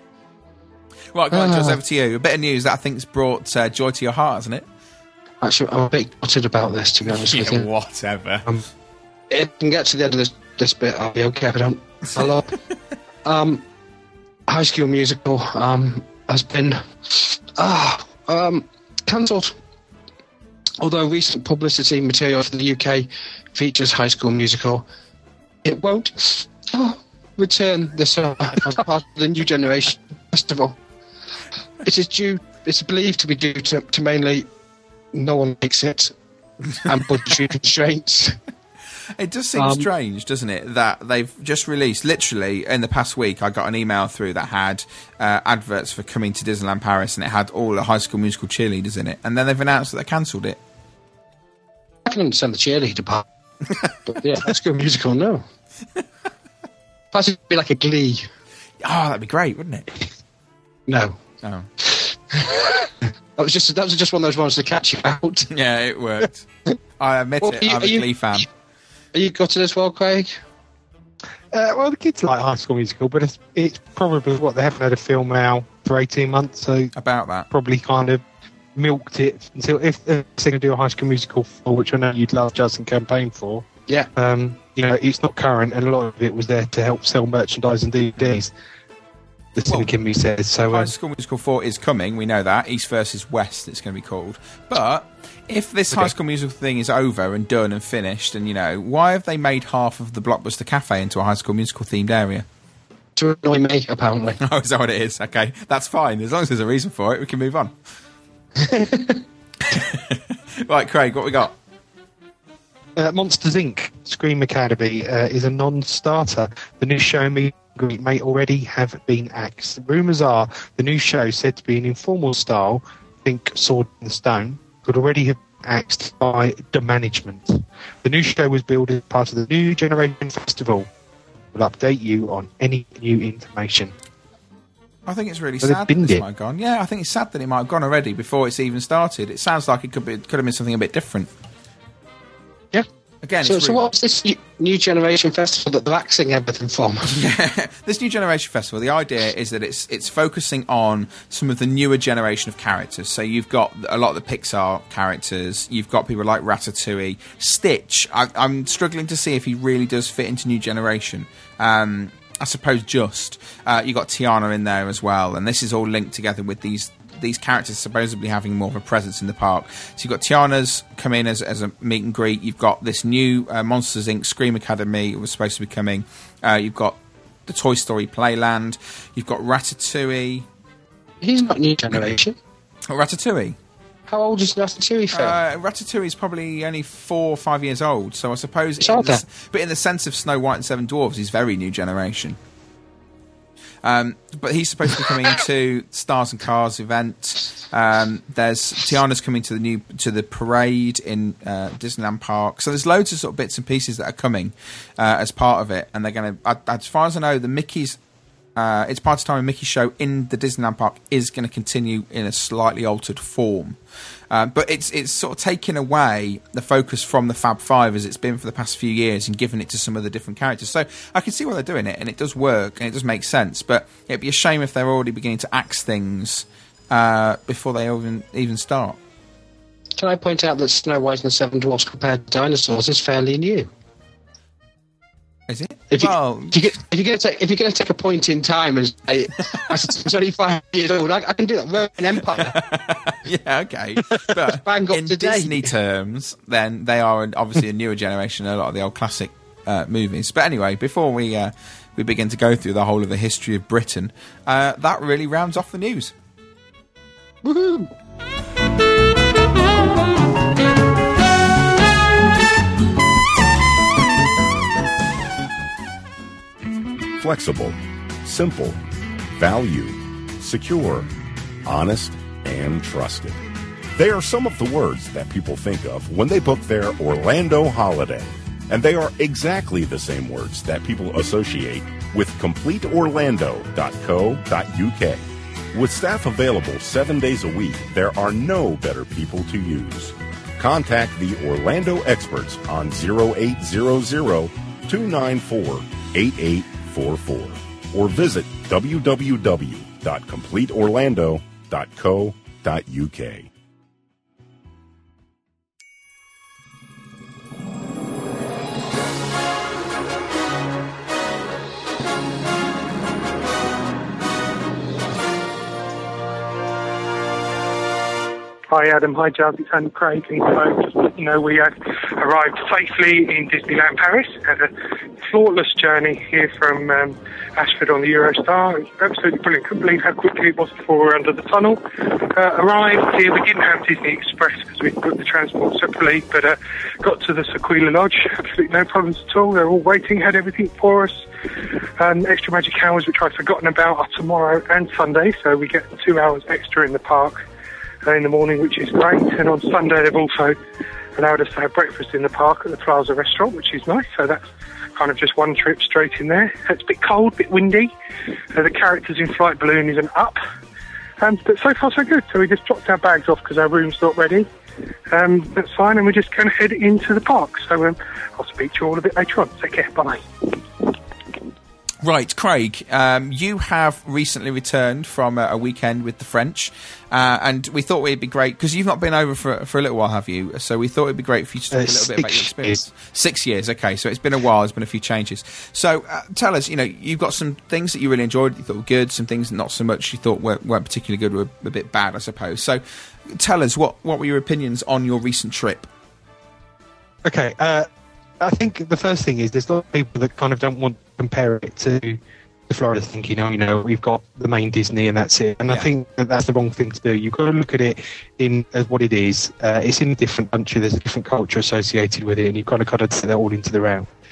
Right, go on, Jules, Ah. over to you. A bit of news that I think's brought uh, joy to your heart, hasn't it? Actually, I'm a bit gutted about this, to be honest with you. whatever. Um, if I can get to the end of this, this bit, I'll be okay, but I'm hello. um, High School Musical um, has been ah um, cancelled. Although recent publicity material for the U K features High School Musical, it won't oh, return this summer as part of the New Generation Festival. It is due. It's believed to be due to, to mainly no one makes it and budgetary constraints. It does seem Um, strange, doesn't it, that they've just released, literally, in the past week, I got an email through that had uh, adverts for coming to Disneyland Paris, and it had all the High School Musical cheerleaders in it, and then they've announced that they cancelled it. I can understand the cheerleader part, but yeah, High School Musical, no. Perhaps it'd be like a Glee. Oh, that'd be great, wouldn't it? No, Oh. that was just that was just one of those ones to catch you out. Yeah, it worked. I admit Well, it, are you- I'm a are you- Glee fan. Are you gutted as well, Craig? Uh, well, the kids like High School Musical, but it's, it's probably what they haven't had a film now for eighteen months, so About that. probably kind of milked it until if they're going to do a High School Musical for, which I know you'd love Justin campaign for. Yeah. Um, you know, it's not current, and a lot of it was there to help sell merchandise and D V Ds. The Well, Cinekimmy says so. High Um, School Musical four is coming, we know that. East versus West, it's going to be called. But if this Okay. High School Musical thing is over and done and finished, and, you know, why have they made half of the Blockbuster Cafe into a High School Musical themed area? To annoy me, apparently. Oh, is that what it is? Okay, that's fine. As long as there's a reason for it, we can move on. Right, Craig, what we got? Uh, Monsters Incorporated. Scream Academy uh, is a non-starter. The new show meet and greet may already have been axed. Rumours are the new show, said to be an informal style, think Sword in the Stone could already have axed by the management. The new show was billed as part of the New Generation Festival. We'll update you on any new information. I think it's really so sad that this it. might have gone. Yeah, I think it's sad that it might have gone already before it's even started. It sounds like it could be could have been something a bit different. Yeah. Again, so, it's so really... what's this new, new generation festival that they're axing everything from? Yeah, this new generation festival. The idea is that it's it's focusing on some of the newer generation of characters. So you've got a lot of the Pixar characters. You've got people like Ratatouille, Stitch. I, I'm struggling to see if he really does fit into new generation. Um, I suppose just uh, you got Tiana in there as well, and this is all linked together with these. These characters supposedly having more of a presence in the park. So you've got Tiana's come in as, as a meet and greet. You've got this new uh, Monsters Incorporated Scream Academy. It was supposed to be coming. Uh, you've got the Toy Story Playland. You've got Ratatouille. He's not new generation. Oh, Ratatouille? How old is Ratatouille film? Uh, Ratatouille is probably only four or five years old. So I suppose... It's in older. the, but in the sense of Snow White and Seven Dwarfs, he's very new generation. Um, but he's supposed to be coming to Stars and Cars event. Um, there's Tiana's coming to the new to the parade in uh, Disneyland Park. So there's loads of sort of bits and pieces that are coming uh, as part of it, and they're going to. As far as I know, the Mickey's uh, it's part of time a Mickey show in the Disneyland Park is going to continue in a slightly altered form. Uh, but it's it's sort of taken away the focus from the Fab Five as it's been for the past few years and given it to some of the different characters. So I can see why they're doing it, and it does work, and it does make sense. But it'd be a shame if they're already beginning to axe things uh, before they even even start. Can I point out that Snow White and the Seven Dwarfs compared to dinosaurs is fairly new? Is it? If, you, well, if, you get, if you're going to take if you're going to take a point in time and say it's only five years old, I, I can do that. Roman Empire. Yeah, okay. But Bang up in today. Disney terms, then they are obviously a newer generation. A lot of the old classic uh, movies. But anyway, before we uh, we begin to go through the whole of the history of Britain, uh, that really rounds off the news. Woohoo! Flexible, simple, value, secure, honest, and trusted. They are some of the words that people think of when they book their Orlando holiday. And they are exactly the same words that people associate with complete orlando dot co dot u k. With staff available seven days a week, there are no better people to use. Contact the Orlando experts on zero eight hundred, two nine four, eight eight four four or visit w w w dot complete orlando dot co dot u k. Hi Adam, hi Jazz, it's Andy Craig. And so just to let you know, we had arrived safely in Disneyland Paris. Had a flawless journey here from um, Ashford on the Eurostar. It was absolutely brilliant. Couldn't believe how quickly it was before we were under the tunnel. Uh, arrived here, we didn't have Disney Express because we booked the transport separately, but uh, got to the Sequoia Lodge. Absolutely no problems at all. They're all waiting, had everything for us. Um, extra magic hours, which I'd forgotten about, are tomorrow and Sunday, so we get two hours extra in the park in the morning, which is great. And on Sunday they've also allowed us to have breakfast in the park at the Plaza restaurant, which is nice. So that's kind of just one trip straight in there. It's a bit cold, a bit windy. Uh, the characters in Flight Balloon isn't up, um, but so far so good. So we just dropped our bags off because our room's not ready. Um, that's fine, and we're just going to head into the park. So um, I'll speak to you all a bit later on. Take care, bye. Right, Craig, um, you have recently returned from a, a weekend with the French, uh, and we thought it'd be great, because you've not been over for, for a little while, have you? So we thought it'd be great for you to talk uh, a little bit about your experience. Years. Six years, okay, so it's been a while, there's been a few changes. So uh, tell us, you know, you've got some things that you really enjoyed, you thought were good, some things not so much you thought weren't, weren't particularly good, were a bit bad, I suppose. So tell us, what, what were your opinions on your recent trip? Okay, uh... I think the first thing is there's a lot of people that kind of don't want to compare it to the Florida thing, you know, you know, we've got the main Disney and that's it. And yeah. I think that that's the wrong thing to do. You've got to look at it in as what it is. Uh, it's in a different country, there's a different culture associated with it, and you've got to kind of take that all into the round.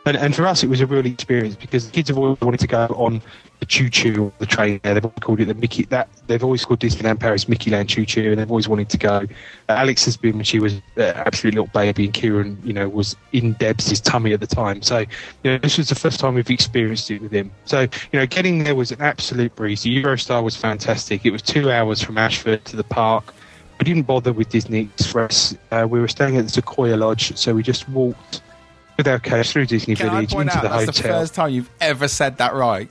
And, and for us, it was a real experience because the kids have always wanted to go on the Choo Choo, the train there. They've always called it the Mickey. That they've always called Disneyland Paris Mickey Land Choo Choo, and they've always wanted to go. Uh, Alex has been when she was uh, absolute little baby, and Kieran, you know, was in Debs' tummy at the time. So, you know, this was the first time we've experienced it with him. So, you know, getting there was an absolute breeze. The Eurostar was fantastic. It was two hours from Ashford to the park. We didn't bother with Disney Express. Uh, we were staying at the Sequoia Lodge, so we just walked with our coach through Disney Can Village I point into out, the that's hotel. the first time you've ever said that right.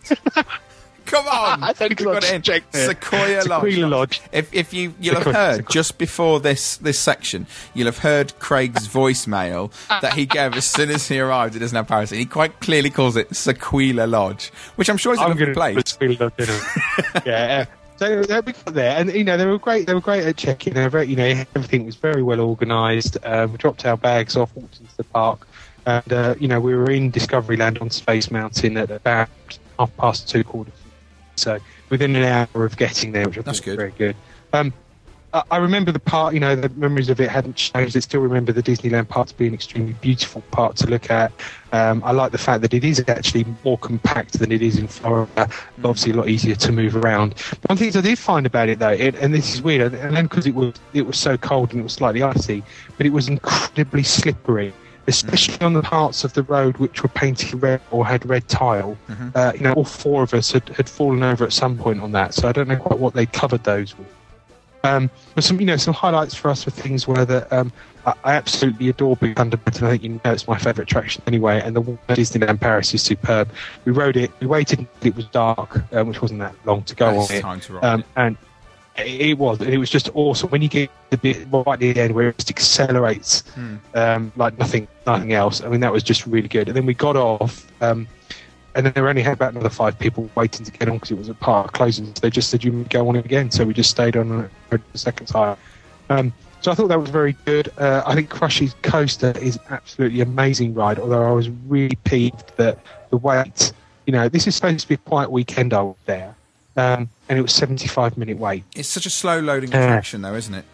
Come on, I think you got it in. checked it. Sequoia Lodge. Sequoia Lodge. If, if you you'll Sequoia, have heard Sequoia. just before this this section, you'll have heard Craig's voicemail that he gave as soon as he arrived at Disneyland Paris. And he quite clearly calls it Sequoia Lodge, which I'm sure is a I'm lovely gonna place. put Sequoia Lodge in it. yeah. So uh, we got there, and you know they were great. They were great at checking. They were very, you know, everything was very well organised. Um, we dropped our bags off, walked into the park, and uh, you know we were in Discoveryland on Space Mountain at about half past two, quarter. So within an hour of getting there, which I That's thought was good. very good. Um, I, I remember the park. You know, the memories of it hadn't changed. I still remember the Disneyland park to be an extremely beautiful park to look at. Um, I like the fact that it is actually more compact than it is in Florida. Mm. Obviously, a lot easier to move around. One thing I did find about it, though, it, and this is weird, and then because it was it was so cold and it was slightly icy, but it was incredibly slippery, especially mm. on the parts of the road which were painted red or had red tile. Mm-hmm. Uh, you know, all four of us had, had fallen over at some point on that, so I don't know quite what they covered those with. Um, but some, you know, some highlights for us were things where that um, I, I absolutely adore Big Thunderbird, and I think you know it's my favourite attraction anyway. And the one at Disneyland Paris is superb. We rode it. We waited until it was dark, um, which wasn't that long to go That's on it. time to ride Um, it. and it, it was, and it was just awesome. When you get the bit right at the end where it just accelerates Hmm. um, like nothing, nothing else. I mean, that was just really good. And then we got off. Um, And then they only had about another five people waiting to get on because it was a park closing. So they just said, you can go on it again. So we just stayed on it for the second time. Um, so I thought that was very good. Uh, I think Crush's Coaster is absolutely amazing ride, although I was really peeved that the wait, you know, this is supposed to be a quiet weekend I was there. Um, and it was seventy-five minute wait. It's such a slow loading Uh, attraction, though, isn't it?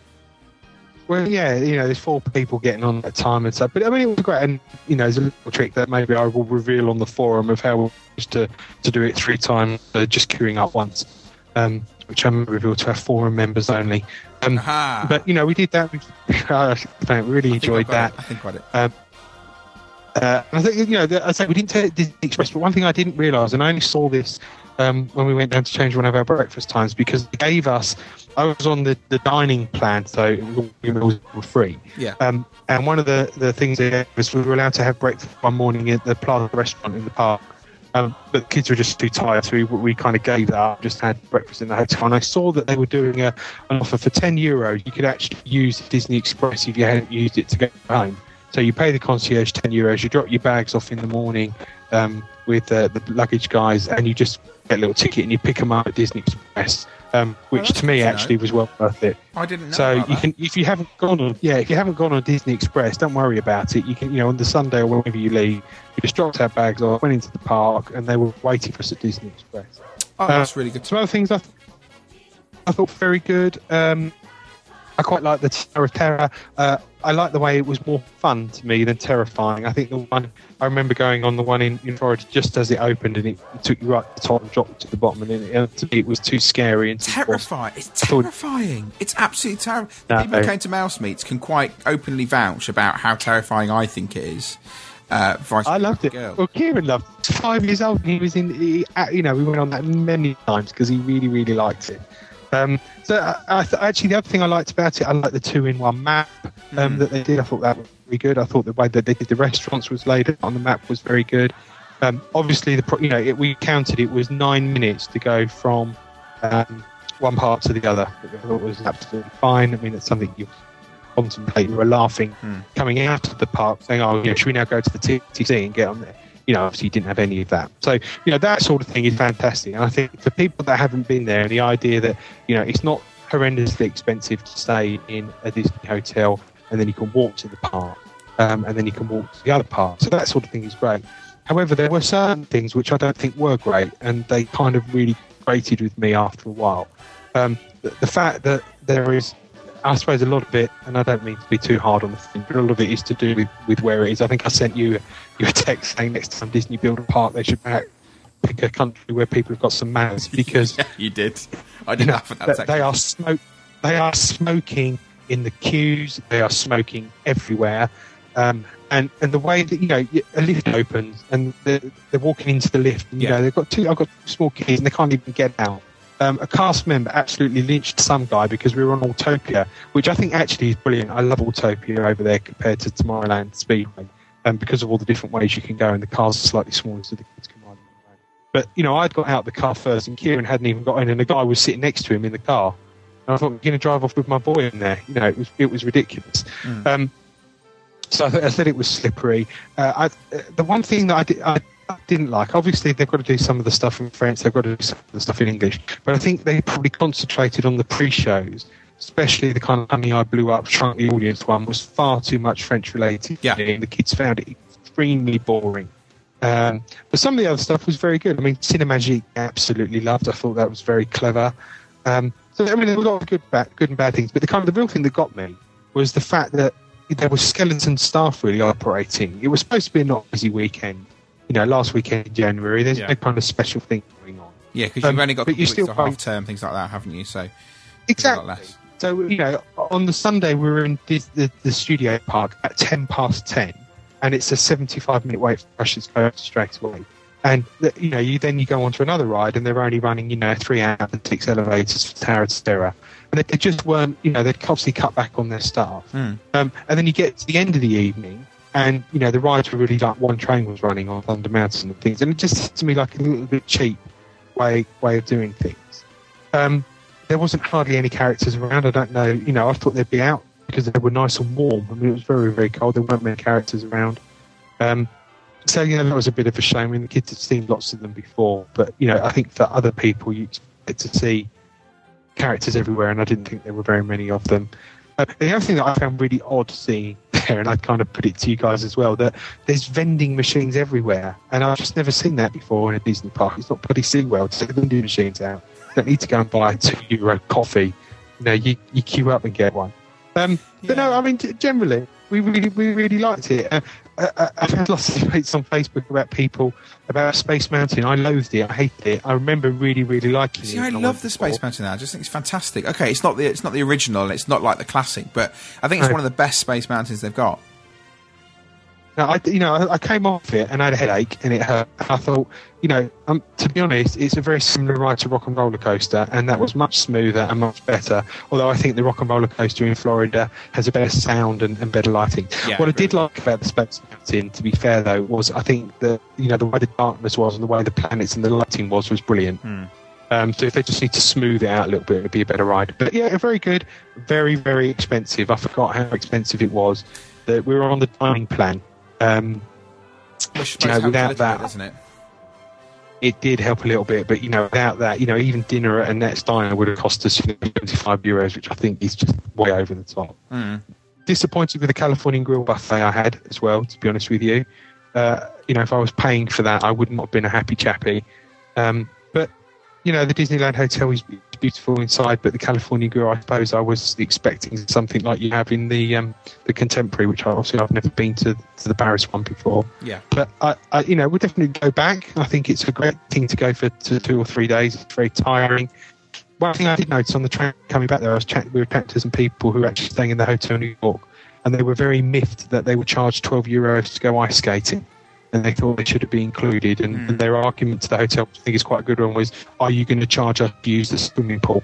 Well, yeah, you know, there's four people getting on at a time and stuff. But, I mean, it was great. And, you know, there's a little trick that maybe I will reveal on the forum of how we used to, to do it three times, uh, just queuing up once, um, which I'm revealed to our forum members only. Um, Aha. but, you know, we did that. We I really I think enjoyed I've got that. it. I think I got it. Um, uh, and I think, you know, the, I say we didn't take Disney Express, but one thing I didn't realise, and I only saw this um, when we went down to change one of our breakfast times, because they gave us, I was on the, the dining plan, so it was all meals were free. Yeah. Um, and one of the, the things they gave us, we were allowed to have breakfast one morning at the Plaza restaurant in the park. Um, but the kids were just too tired, so we, we kind of gave that up, just had breakfast in the hotel. And I saw that they were doing a, an offer for ten euros. You could actually use Disney Express if you hadn't used it to go home. So you pay the concierge ten euros, you drop your bags off in the morning um, with uh, the luggage guys, and you just get a little ticket and you pick them up at Disney Express, um, which that's to me good to actually know. was well worth it. I didn't know So about you that. can, if you haven't gone on, yeah, if you haven't gone on Disney Express, don't worry about it. You can, you know, on the Sunday or whenever you leave, we just dropped our bags off, went into the park, and they were waiting for us at Disney Express. Oh, that's really good. Some other things I, th- I thought very good. Um, I quite like the Tower of Terror. Uh, I like the way it was more fun to me than terrifying. I think the one I remember going on the one in, in Florida just as it opened, and it, it took you right to the top and dropped to the bottom, and then it, uh, to me it was too scary and too Terrifying. It's thought- terrifying. It's absolutely terrifying. No, People who no. came to Mouse Meets can quite openly vouch about how terrifying I think it is. Uh, vice I loved it. Girl. Well, Kieran loved it. He's five years old, and he was in. He, uh, you know, we went on that many times because he really, really liked it. Um, so, I, I th- actually, the other thing I liked about it, I liked the two-in-one map um, Mm. that they did. I thought that was really good. I thought the way that they did the restaurants was laid out on the map was very good. Um, obviously, the pro- you know, it, we counted it was nine minutes to go from um, one part to the other. Which I thought was absolutely fine. I mean, it's something you contemplate. You were laughing Mm. coming out of the park, saying, "Oh, you know, should we now go to the T T C and get on there?" You know, obviously you didn't have any of that. So, you know, that sort of thing is fantastic. And I think for people that haven't been there, and the idea that, you know, it's not horrendously expensive to stay in a Disney hotel and then you can walk to the park um, and then you can walk to the other park. So that sort of thing is great. However, there were certain things which I don't think were great, and they kind of really grated with me after a while. Um, the, the fact that there is I suppose a lot of it, and I don't mean to be too hard on the thing, but a lot of it is to do with, with where it is. I think I sent you, you a text saying next time Disney build a park, they should back, pick a country where people have got some manners, because yeah, you did. I did you know, laugh at that text. They are smoke. They are smoking in the queues. They are smoking everywhere. Um, and, and the way that, you know, a lift opens and they're, they're walking into the lift, and, you yeah. know, they've got two. I've got two small kids and they can't even get out. Um, a cast member absolutely lynched some guy because we were on Autopia, which I think actually is brilliant. I love Autopia over there compared to Tomorrowland Speedway, um, because of all the different ways you can go, and the cars are slightly smaller so the kids can ride. But, you know, I'd got out the car first and Kieran hadn't even got in, and the guy was sitting next to him in the car. And I thought, we're going to drive off with my boy in there. You know, it was it was ridiculous. Mm. Um, so I, th- I said it was slippery. Uh, I, uh, the one thing that I, did, I didn't like, obviously they've got to do some of the stuff in French, they've got to do some of the stuff in English, but I think they probably concentrated on the pre-shows, especially the kind of Honey I Blew Up, Shrunk the Audience one, was far too much French-related. Yeah. And the kids found it extremely boring. Um, but some of the other stuff was very good. I mean, Cinemagique, absolutely loved. I thought that was very clever. Um, so, I mean, there were a lot of good, bad, good and bad things, but the kind of the real thing that got me was the fact that there was skeleton staff really operating. It was supposed to be a not busy weekend. You know, last weekend in January, there's yeah. no kind of special thing going on. Yeah, because you've um, only got a couple weeks to half term, things like that, haven't you? So exactly. A lot less. So, you know, on the Sunday we were in the, the, the studio park at ten past ten, and it's a seventy-five minute wait for rushes to go straight away. And, the, you know, you then you go on to another ride, and they're only running, you know, three hours and six elevators for Tower of Terror. And they, they just weren't, you know, they'd obviously cut back on their staff. Mm. Um, and then you get to the end of the evening, and, you know, the rides were really like one train was running on Thunder Mountain and things. And it just seemed to me like a little bit cheap way way of doing things. Um, there wasn't hardly any characters around. I don't know, you know, I thought they'd be out because they were nice and warm. I mean, it was very, very cold. There weren't many characters around. Um, so, you know, that was a bit of a shame. I mean, the kids had seen lots of them before. But, you know, I think for other people, you expect to see characters everywhere, and I didn't think there were very many of them. Uh, the other thing that I found really odd seeing there, and I kind of put it to you guys as well, that there's vending machines everywhere, and I've just never seen that before in a Disney park. It's not bloody SeaWorld to take the vending machines out. You don't need to go and buy a two euro coffee. You know, you, you queue up and get one. Um, yeah. But no, I mean, generally, we really, we really liked it. Uh, I, I've had lots of debates on Facebook about people about Space Mountain. I loathed it. I hated it. I remember really, really liking See, it. See, I love the Space Mountain now. I just think it's fantastic. Okay, it's not the it's not the original. It's not like the classic, but I think it's no. one of the best Space Mountains they've got. No, I, you know, I, I came off it and I had a headache and it hurt. And I thought, you know, um, to be honest, it's a very similar ride to Rock and Roller Coaster, and that was much smoother and much better. Although I think the Rock and Roller Coaster in Florida has a better sound and, and better lighting. Yeah, what I did like about the Space Mountain, to be fair though, was I think the you know the way the darkness was and the way the planets and the lighting was was brilliant. Hmm. Um, so if they just need to smooth it out a little bit, it'd be a better ride. But yeah, very good, very very expensive. I forgot how expensive it was. That we were on the dining plan. Um, Which you know, without that, bit, doesn't it? It did help a little bit, but you know, without that, you know, even dinner at Annette's Diner would have cost us seventy-five euros, which I think is just way over the top. Mm. Disappointed with the Californian Grill buffet I had as well, to be honest with you. Uh, you know, if I was paying for that, I would not have been a happy chappy. Um, but you know, the Disneyland Hotel is beautiful inside, but the California Grill, I suppose I was expecting something like you have in the um, the Contemporary, which I obviously I've never been to, to the Paris one before. Yeah. But I, I, you know, we'll definitely go back. I think it's a great thing to go for to two or three days. It's very tiring. One thing I did notice on the train coming back there, I was chatting with chatting to some people who were actually staying in the hotel in New York, and they were very miffed that they were charged twelve euros to go ice skating. And they thought they should have been included. And, mm. and their argument to the hotel, which I think is quite a good one, was, are you going to charge us to use the swimming pool?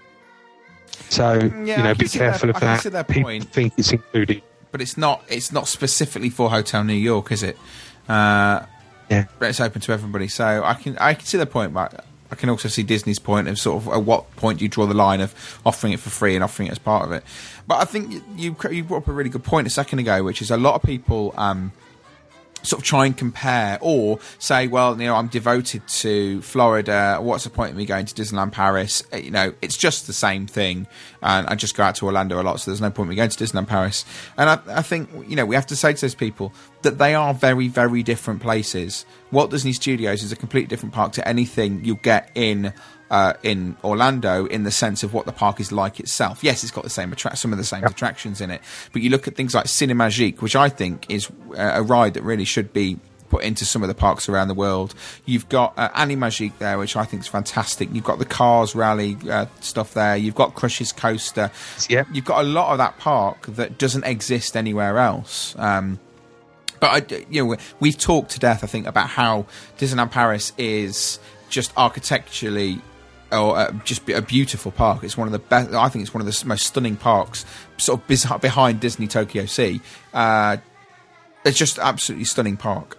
So, yeah, you know, be careful their, of that. People point, think it's included. But it's not It's not specifically for Hotel New York, is it? Uh, yeah. But it's open to everybody. So I can I can see their point, but I can also see Disney's point of sort of at what point do you draw the line of offering it for free and offering it as part of it. But I think you, you brought up a really good point a second ago, which is a lot of people... Um, sort of try and compare or say, well, you know, I'm devoted to Florida. What's the point of me going to Disneyland Paris? You know, it's just the same thing. And I just go out to Orlando a lot, so there's no point in me going to Disneyland Paris. And I, I think, you know, we have to say to those people that they are very, very different places. Walt Disney Studios is a completely different park to anything you get in uh, in Orlando in the sense of what the park is like itself. Yes, it's got the same attra- some of the same yep. attractions in it, but you look at things like Cinemagique, which I think is a ride that really should be put into some of the parks around the world. You've got uh, Animagique there, which I think is fantastic. You've got the Cars Rally uh, stuff there. You've got Crush's Coaster. Yeah. You've got a lot of that park that doesn't exist anywhere else. Um, but I, you know, we've talked to death, I think, about how Disneyland Paris is just architecturally or uh, just a beautiful park. It's one of the best. I think it's one of the most stunning parks, sort of biz- behind Disney Tokyo Sea. Uh, it's just absolutely stunning park.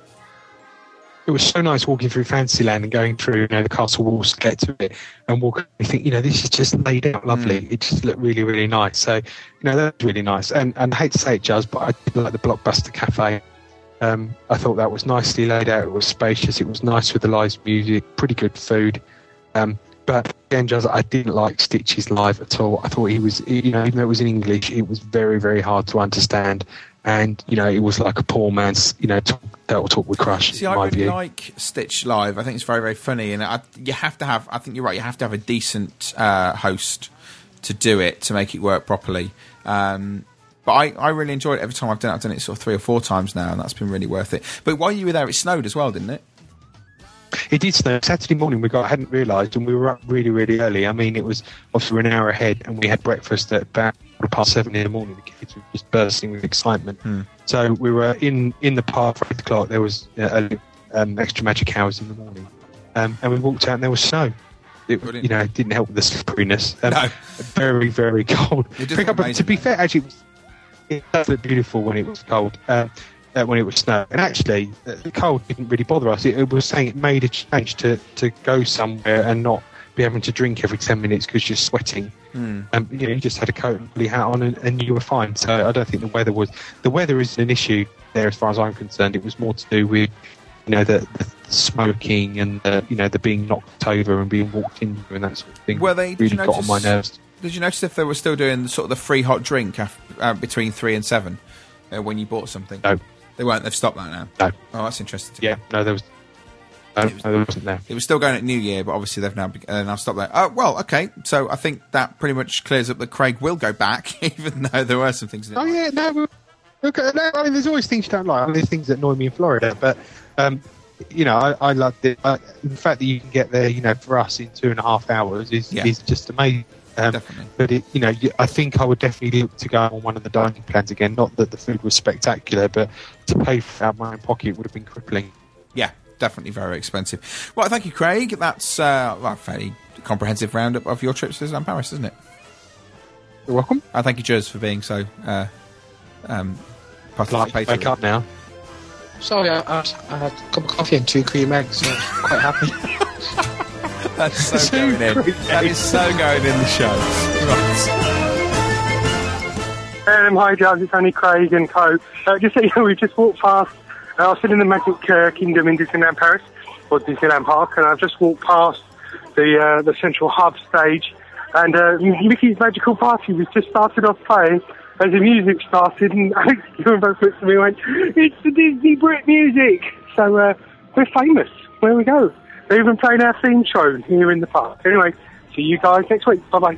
It was so nice walking through Fantasyland and going through, you know, the castle walls to get to it and walk. You think, you know, this is just laid out lovely. Mm. It just looked really, really nice. So, you know, that was really nice. And, and I hate to say it, Jazz, but I did like the Blockbuster Cafe. Um, I thought that was nicely laid out. It was spacious. It was nice with the live music. Pretty good food. Um, but again, Jazz, I didn't like Stitch's live at all. I thought he was, you know, even though it was in English, it was very, very hard to understand. And, you know, it was like a poor man's, you know, talk, that'll talk with Crush. See, I really view. like Stitch live. I think it's very, very funny. And I, you have to have, I think you're right, you have to have a decent uh, host to do it, to make it work properly. Um, but I, I really enjoyed it every time I've done it. I've done it sort of three or four times now, and that's been really worth it. But while you were there, it snowed as well, didn't it? It did snow. Saturday morning, we got. I hadn't realised, and we were up really, really early. I mean, it was obviously we're an hour ahead, and we had breakfast at about quarter past seven in the morning. The kids were just bursting with excitement. Hmm. So we were in, in the park for eight o'clock. There was uh, um, extra magic hours in the morning, um, and we walked out, and there was snow. It, you know, it didn't help with the slipperiness. Um, no. Very, very cold. Up, to be fair, actually, it, was, it does look beautiful when it was cold. Um, Uh, when it was snow, and actually uh, the cold didn't really bother us. It, it was saying it made a change to, to go somewhere and not be having to drink every ten minutes because you're sweating. Mm. Um, you know, you just had a coat and woolly hat on, and, and you were fine. So I don't think the weather was the weather isn't an issue there as far as I'm concerned. It was more to do with, you know, the, the smoking and the, you know, the being knocked over and being walked into and that sort of thing. Well, they really got notice, on my nerves. Did you notice if they were still doing sort of the free hot drink after, uh, between three and seven uh, when you bought something? No. They weren't. They've stopped that now. No. Oh, that's interesting. Yeah. No, there was. No, was, no, there wasn't there. It was still going at New Year, but obviously they've now uh, now stopped that. Oh well, okay. So I think that pretty much clears up that Craig will go back, even though there were some things. That oh yeah, no, okay. No, I mean, there's always things you don't like. I mean, there's things that annoy me in Florida, but um, you know, I, I loved it. Uh, the fact that you can get there, you know, for us in two and a half hours is yeah. is just amazing. Um, definitely. But, it, you know, I think I would definitely look to go on one of the dining plans again. Not that the food was spectacular, but to pay for out my own pocket would have been crippling. Yeah, definitely very expensive. Well, thank you, Craig. That's uh, well, a fairly comprehensive roundup of your trips to Disneyland Paris, isn't it? You're welcome. I thank you, Jez, for being so uh, um, participatory. Wake up now. Sorry, I, I, I had a cup of coffee and two cream eggs, so I'm quite happy. That's so going in. That is so going in the show. Right. Um, hi, Jazz. It's only Craig and Co. Uh, just so you know, we just walked past. Uh, I was sitting in the Magic uh, Kingdom in Disneyland Paris, or Disneyland Park, and I've just walked past the uh, the central hub stage, and uh, Mickey's Magical Party was just started off playing as the music started, and Alex both looked at me and went, "It's the Disney Brit music." So uh, we're famous. There we go. They're even playing our theme show here in the park. Anyway, see you guys next week. Bye-bye.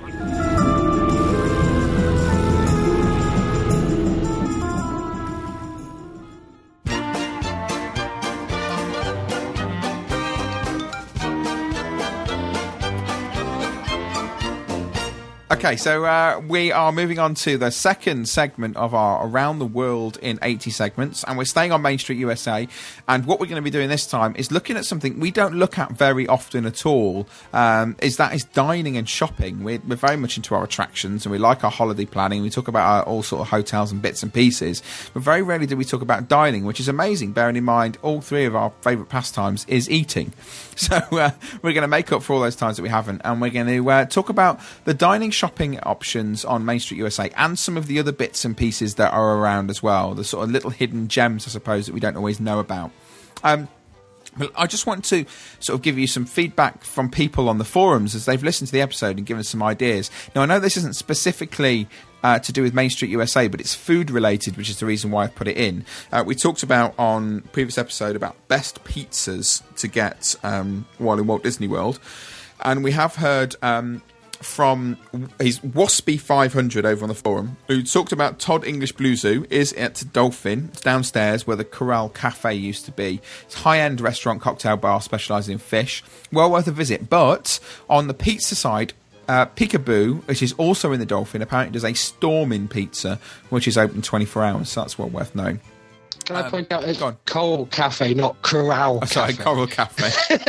Okay, so uh, we are moving on to the second segment of our Around the World in eighty segments, and we're staying on Main Street U S A, and what we're going to be doing this time is looking at something we don't look at very often at all, um, is that is dining and shopping. We're, we're very much into our attractions, and we like our holiday planning. We talk about our, all sort of hotels and bits and pieces, but very rarely do we talk about dining, which is amazing, bearing in mind all three of our favourite pastimes is eating. So uh, we're going to make up for all those times that we haven't, and we're going to uh, talk about the dining shopping options on Main Street U S A and some of the other bits and pieces that are around as well, the sort of little hidden gems, I suppose, that we don't always know about. Um, but I just want to sort of give you some feedback from people on the forums as they've listened to the episode and given some ideas. Now, I know this isn't specifically Uh, to do with Main Street U S A, but it's food related, which is the reason why I've put it in. Uh, we talked about on previous episode about best pizzas to get um, while in Walt Disney World. And we have heard um, from his Waspy five hundred over on the forum, who talked about Todd English Blue Zoo is at Dolphin. It's downstairs where the Corral Cafe used to be. It's a high-end restaurant, cocktail bar specialising in fish. Well worth a visit. But on the pizza side, uh, Peekaboo, which is also in the Dolphin, apparently does a Stormin Pizza, which is open twenty-four hours. So that's well worth knowing. Can I Um, point out it's go on. Coral Cafe, not Corral Oh, sorry, Cafe. Coral Cafe.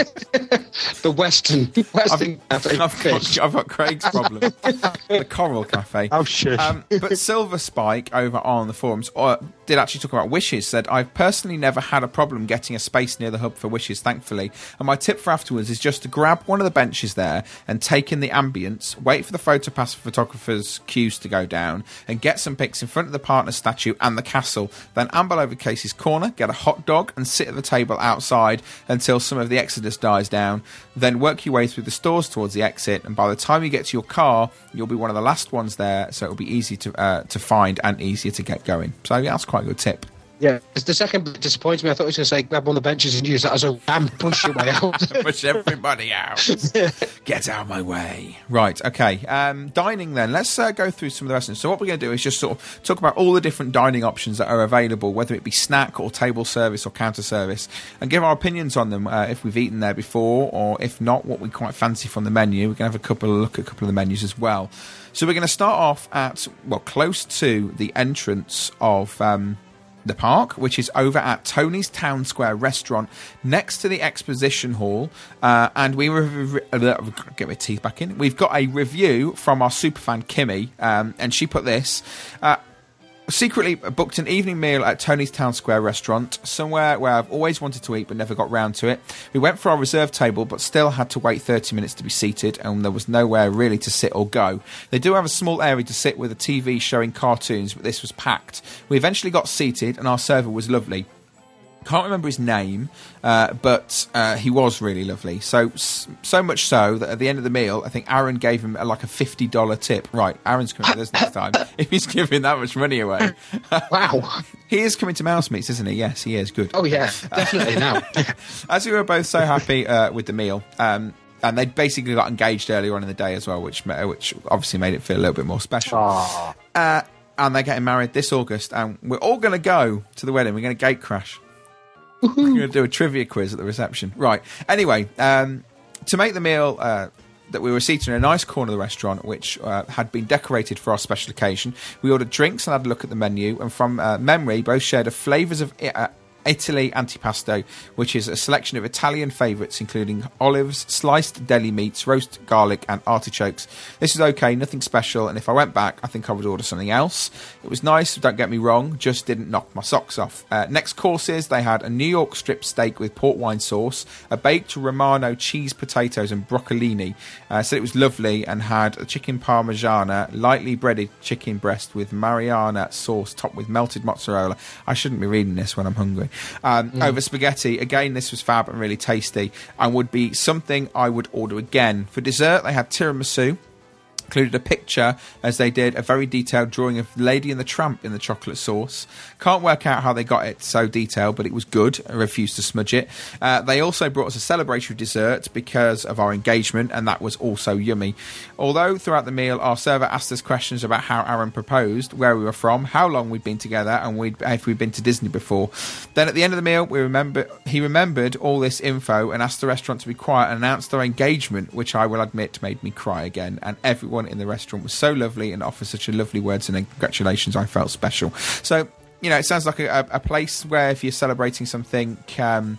The Western, Western I've, Cafe. I've, fish. got, I've got Craig's problem. The Coral Cafe. Oh, shush. Um, but Silver Spike over on the forums uh, did actually talk about wishes. Said, I've personally never had a problem getting a space near the hub for wishes, thankfully. And my tip for afterwards is just to grab one of the benches there and take in the ambience, wait for the photopass photographer's cues to go down, and get some pics in front of the partner statue and the castle. Then amble over Casey's corner, get a hot dog, and sit at the table outside until some of the exodus dies down. Then work your way through the stores towards the exit, and by the time you get to your car, you'll be one of the last ones there, so it'll be easy to uh, to find and easier to get going. So yeah, that's quite a good tip. Yeah, the second bit disappoints me. I thought he was going to say grab one of the benches and use that as a ram, push your way out. Push everybody out. Get out of my way. Right, okay. Um, dining then. Let's uh, go through some of the rest. So what we're going to do is just sort of talk about all the different dining options that are available, whether it be snack or table service or counter service, and give our opinions on them, uh, if we've eaten there before, or if not, what we quite fancy from the menu. We're going to have a couple of look at a couple of the menus as well. So we're going to start off at, well, close to the entrance of... Um, the park, which is over at Tony's Town Square restaurant next to the exposition hall, uh, and we re- uh, get my teeth back in. We've got a review from our superfan Kimmy, um, and she put this. Uh, Secretly booked an evening meal at Tony's Town Square restaurant, somewhere where I've always wanted to eat but never got round to it. We went for our reserved table but still had to wait thirty minutes to be seated, and there was nowhere really to sit or go. They do have a small area to sit with a T V showing cartoons, but this was packed. We eventually got seated and our server was lovely. Can't remember his name, uh, but uh, he was really lovely. So so much so that at the end of the meal, I think Aaron gave him a, like a fifty dollars tip. Right, Aaron's coming to this next time. If he's giving that much money away. Wow. He is coming to Mouse Meets, isn't he? Yes, he is. Good. Oh, yeah, definitely now. As we were both so happy uh, with the meal, um, and they'd basically got engaged earlier on in the day as well, which which obviously made it feel a little bit more special. Aww. Uh, and they're getting married this August, and we're all going to go to the wedding. We're going to gate crash. We're going to do a trivia quiz at the reception. Right. Anyway, um, to make the meal, uh, that we were seated in a nice corner of the restaurant, which uh, had been decorated for our special occasion. We ordered drinks and had a look at the menu. And from uh, memory, both shared a flavours of uh, Italy antipasto, which is a selection of Italian favourites, including olives, sliced deli meats, roast garlic, and artichokes. This is okay, nothing special, and if I went back, I think I would order something else. It was nice, don't get me wrong, just didn't knock my socks off. Uh, next courses, they had a New York strip steak with port wine sauce, a baked Romano cheese potatoes and broccolini. Uh, said it was lovely, and had a chicken parmigiana, lightly breaded chicken breast with Mariana sauce topped with melted mozzarella. I shouldn't be reading this when I'm hungry. Um, mm. Over spaghetti. Again, this was fab and really tasty, and would be something I would order again. For dessert, they had tiramisu. Included a picture, as they did, a very detailed drawing of Lady and the Tramp in the chocolate sauce. Can't work out how they got it so detailed, but it was good. I refused to smudge it. Uh, they also brought us a celebratory dessert because of our engagement, and that was also yummy. Although throughout the meal, our server asked us questions about how Aaron proposed, where we were from, how long we'd been together, and we'd, if we'd been to Disney before. Then at the end of the meal, we remember he remembered all this info and asked the restaurant to be quiet and announced our engagement, which I will admit made me cry again. And everyone in the restaurant was so lovely and offered such a lovely words and congratulations. I felt special. So, you know, it sounds like a, a place where if you're celebrating something um,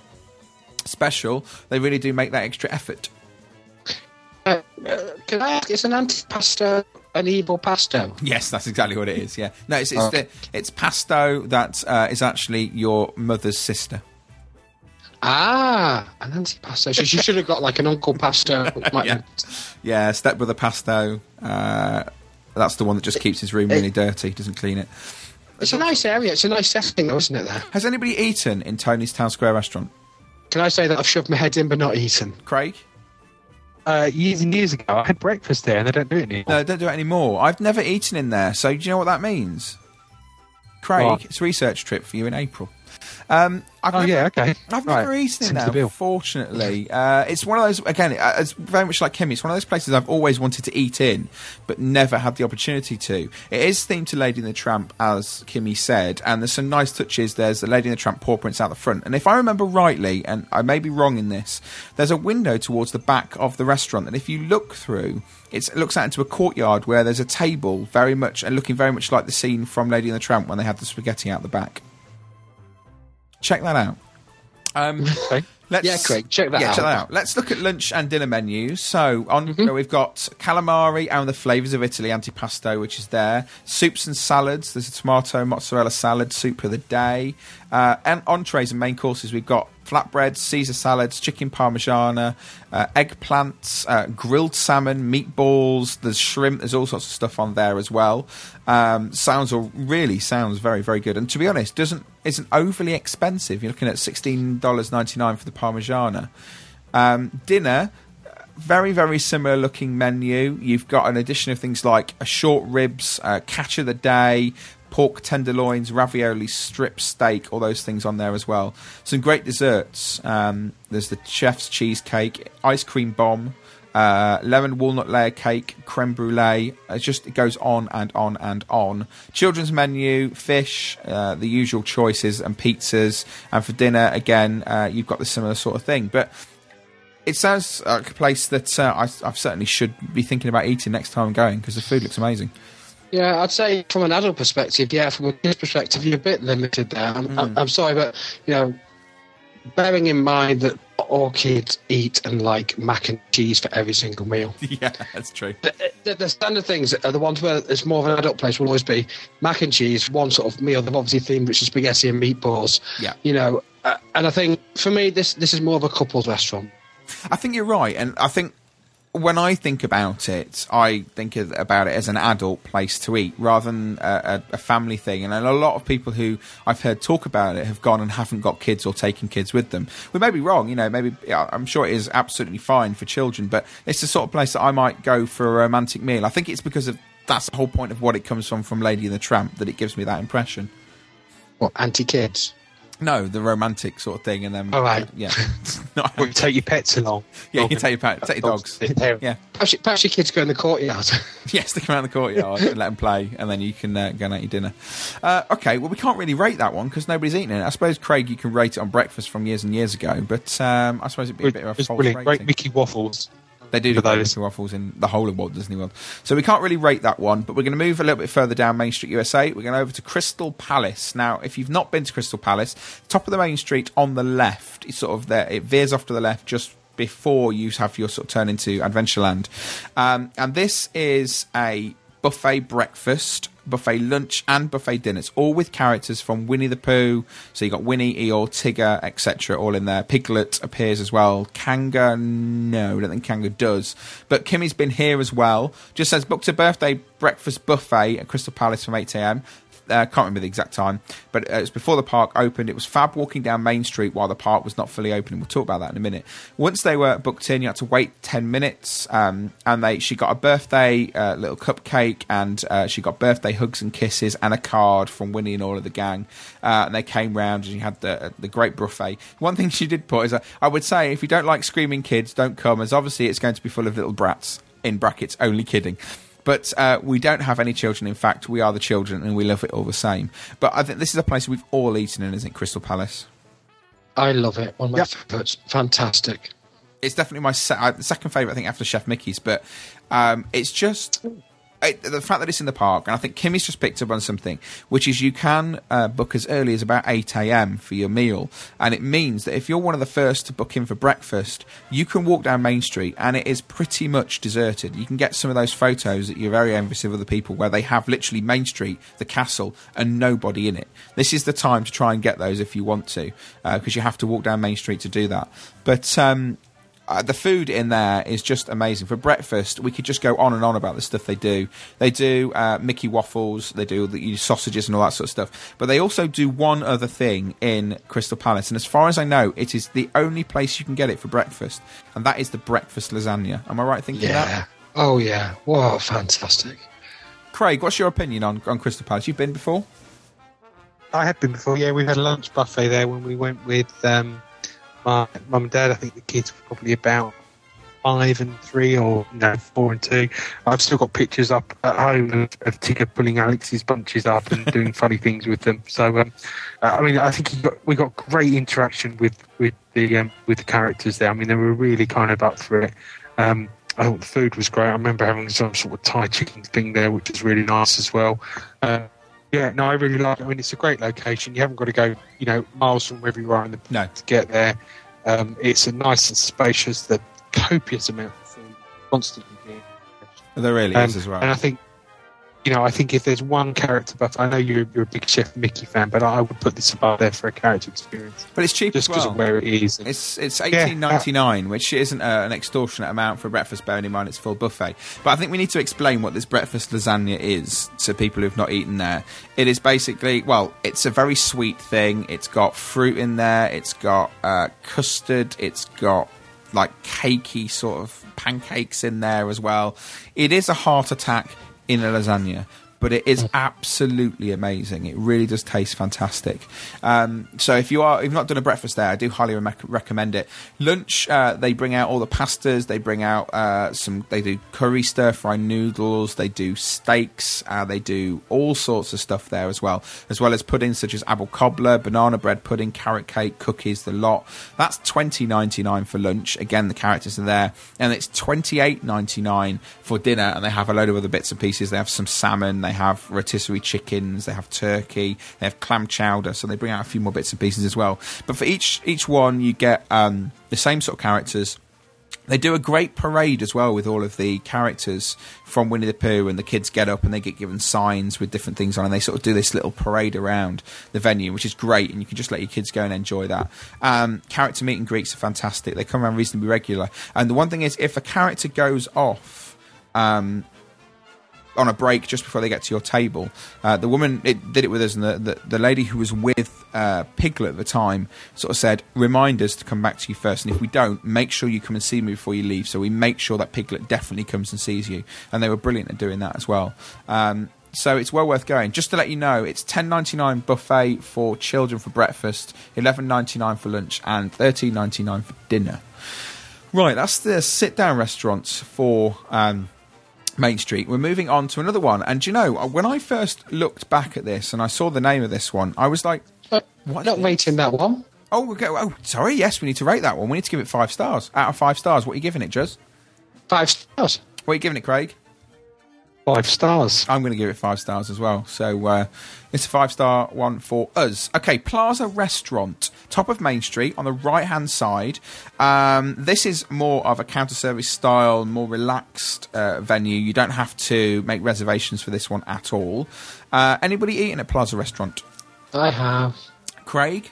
special, they really do make that extra effort. Uh, uh, can I ask, is an antipasto an evil pasto? Yes, that's exactly what it is, yeah. No, it's it's, Okay. the, it's pasto that uh, is actually your mother's sister. Ah, an antipasto. So she should have got like an Uncle Pasto. Yeah. Yeah, stepbrother pasto. Uh, that's the one that just keeps his room really dirty, doesn't clean it. It's a nice area. It's a nice setting, though, isn't it, there? Has anybody eaten in Tony's Town Square restaurant? Can I say that I've shoved my head in but not eaten? Craig? Uh, years and years ago, I had breakfast there, and they don't do it anymore. No, don't do it anymore. I've never eaten in there, so do you know what that means? Craig, What? it's a research trip for you in April. Um, I've Oh, never, yeah, okay. I've Right. never eaten it Seems now, the bill. fortunately. Uh, it's one of those, again, uh, it's very much like Kimmy, it's one of those places I've always wanted to eat in, but never had the opportunity to. It is themed to Lady and the Tramp, as Kimmy said, and there's some nice touches. There's the Lady and the Tramp paw prints out the front, and if I remember rightly, and I may be wrong in this, there's a window towards the back of the restaurant, and if you look through, it's, it looks out into a courtyard where there's a table, very much, and looking very much like the scene from Lady and the Tramp when they had the spaghetti out the back. Check that out. Um, Okay. let's, Yeah, Craig, check that yeah, out. check that out. Let's look at lunch and dinner menus. So on, uh, we've got calamari and the flavours of Italy, antipasto, which is there. Soups and salads. There's a tomato mozzarella salad, soup of the day. Uh, and entrees and main courses. We've got flatbreads, Caesar salads, chicken parmigiana, uh, eggplants, uh, grilled salmon, meatballs. There's shrimp. There's all sorts of stuff on there as well. Um, sounds all, really sounds very, very good. And to be honest, doesn't isn't overly expensive. You're looking at sixteen dollars ninety-nine for the parmigiana. Um, dinner, very, very similar looking menu. You've got an addition of things like a short ribs, uh, catch of the day, pork tenderloins, ravioli, strip steak, all those things on there as well. Some great desserts. Um, there's the chef's cheesecake, ice cream bomb, uh, lemon walnut layer cake, creme brulee. It just it goes on and on and on. Children's menu, fish, uh, the usual choices, and pizzas. And for dinner, again, uh, you've got the similar sort of thing. But it sounds like a place that uh, I, I certainly should be thinking about eating next time I'm going, because the food looks amazing. Yeah, I'd say from an adult perspective, yeah, from a kid's perspective, you're a bit limited there. I'm, Mm. I'm, I'm sorry, but, you know, bearing in mind that all kids eat and like mac and cheese for every single meal. Yeah, that's true. The, the, the standard things are the ones where it's more of an adult place will always be mac and cheese, one sort of meal. They've obviously themed, which is spaghetti and meatballs. Yeah. You know, uh, and I think for me, this this is more of a couple's restaurant. I think you're right, and I think when I think about it, I think of, about it as an adult place to eat rather than a, a, a family thing. And a lot of people who I've heard talk about it have gone and haven't got kids or taken kids with them. We may be wrong, you know, maybe yeah, I'm sure it is absolutely fine for children, but it's the sort of place that I might go for a romantic meal. I think it's because of that's the whole point of what it comes from from Lady and the Tramp, that it gives me that impression. What, anti-kids? No, the romantic sort of thing, and then All right. yeah, Not- Well, you take your pets along. yeah, you can take your pet, take your dogs. Yeah, Perhaps, perhaps your kids go in the courtyard. yeah, stick them around the courtyard and let them play, and then you can uh, go and eat your dinner. Uh, okay, well, we can't really rate that one because nobody's eating it. I suppose, Craig, you can rate it on breakfast from years and years ago, but um, I suppose it'd be a bit of a It's false brilliant. rating. Great Mickey waffles. They do do for great those. Mickey waffles in the whole of Walt Disney World. So we can't really rate that one, but we're going to move a little bit further down Main Street, U S A. We're going over to Crystal Palace. Now, if you've not been to Crystal Palace, top of the main street on the left, it's sort of there, it veers off to the left just before you have your sort of turn into Adventureland. Um, and this is a buffet breakfast, buffet lunch and buffet dinner. It's all with characters from Winnie the Pooh. So you got Winnie, Eeyore, Tigger, et cetera all in there. Piglet appears as well. Kanga, no, I don't think Kanga does. But Kimmy's been here as well. Just says booked a birthday breakfast buffet at Crystal Palace from eight a.m. I uh, can't remember the exact time, but uh, it was before the park opened. It was fab walking down Main Street while the park was not fully open, and we'll talk about that in a minute. Once they were booked in, you had to wait ten minutes, um, and they she got a birthday uh, little cupcake, and uh, she got birthday hugs and kisses, and a card from Winnie and all of the gang. Uh, and they came round, and you had the the great buffet. One thing she did put is, uh, I would say, if you don't like screaming kids, don't come, as obviously it's going to be full of little brats, in brackets, only kidding. But uh, we don't have any children. In fact, we are the children, and we love it all the same. But I think this is a place we've all eaten in, isn't it, Crystal Palace? I love it. One of my Yep. favourites. Fantastic. It's definitely my se- uh, second favourite, I think, after Chef Mickey's. But um, it's just it, the fact that it's in the park, and I think Kimmy's just picked up on something, which is you can uh, book as early as about eight a.m. for your meal. And it means that if you're one of the first to book in for breakfast, you can walk down Main Street, and it is pretty much deserted. You can get some of those photos that you're very envious of other people, where they have literally Main Street, the castle, and nobody in it. This is the time to try and get those if you want to, because uh, you have to walk down Main Street to do that. But um, Uh, the food in there is just amazing. For breakfast, we could just go on and on about the stuff they do. They do uh, Mickey waffles, they do the sausages and all that sort of stuff. But they also do one other thing in Crystal Palace, and as far as I know, it is the only place you can get it for breakfast, and that is the breakfast lasagna. Am I right thinking Yeah. that? Oh, yeah. Wow, fantastic. Craig, what's your opinion on, on Crystal Palace? You've been before? I have been before. Yeah, we had a lunch buffet there when we went with um, my mum and dad. I think the kids were probably about five and three, or you know, four and two. I've still got pictures up at home of, of Tigger pulling Alex's bunches up and doing funny things with them. So, um, uh, I mean, I think he got, we got great interaction with with the um, with the characters there. I mean, they were really kind of up for it. Um, I thought the food was great. I remember having some sort of Thai chicken thing there, which was really nice as well. Uh, Yeah, no, I really like it. I mean, it's a great location. You haven't got to go, you know, miles from wherever you are in the no. to get there. Um, it's a nice and spacious, the copious amount of food constantly being. There really um, is as well. And I think, you know, I think if there's one character buff, I know you're, you're a big Chef Mickey fan, but I would put this above there for a character experience. But it's cheap just as well. Just because of where it is. It's it's eighteen ninety nine, yeah, uh, which isn't a, an extortionate amount for breakfast. Bearing in mind it's full buffet. But I think we need to explain what this breakfast lasagna is to people who've not eaten there. It is basically, well, it's a very sweet thing. It's got fruit in there. It's got uh, custard. It's got like cakey sort of pancakes in there as well. It is a heart attack in a lasagna, but it is absolutely amazing. It really does taste fantastic. Um, so if you are, if you've not done a breakfast there, I do highly re- recommend it. Lunch, uh, they bring out all the pastas. They bring out uh, some. They do curry, stir fry noodles. They do steaks. Uh, they do all sorts of stuff there as well, as well as puddings such as apple cobbler, banana bread pudding, carrot cake, cookies, the lot. That's twenty ninety-nine for lunch. Again, the characters are there, and it's twenty-eight ninety-nine for dinner. And they have a load of other bits and pieces. They have some salmon. They have rotisserie chickens, they have turkey, they have clam chowder, so they bring out a few more bits and pieces as well. But for each each one, you get um, the same sort of characters. They do a great parade as well with all of the characters from Winnie the Pooh, and the kids get up and they get given signs with different things on, and they sort of do this little parade around the venue, which is great, and you can just let your kids go and enjoy that. Um, character meet and greets are fantastic. They come around reasonably regular. And the one thing is, if a character goes off Um, on a break just before they get to your table, uh, the woman it, did it with us, and the, the, the lady who was with uh, Piglet at the time sort of said, remind us to come back to you first, and if we don't, make sure you come and see me before you leave. So we make sure that Piglet definitely comes and sees you, and they were brilliant at doing that as well. Um, so it's well worth going. Just to let you know, it's ten ninety-nine buffet for children for breakfast, eleven ninety-nine for lunch, and thirteen ninety-nine for dinner. Right, that's the sit-down restaurants for Um, Main Street. We're moving on to another one, and do you know, when I first looked back at this and I saw the name of this one, I was like, what? Not rating that one. Oh, okay. Oh, sorry. Yes, we need to rate that one. We need to give it five stars out of five stars. What are you giving it, Juz? Five stars. What are you giving it, Craig? Five stars. I'm going to give it five stars as well. So uh, it's a five-star one for us. Okay, Plaza Restaurant, top of Main Street, on the right-hand side. Um, this is more of a counter-service style, more relaxed uh, venue. You don't have to make reservations for this one at all. Uh, anybody eating at Plaza Restaurant? I have. Craig?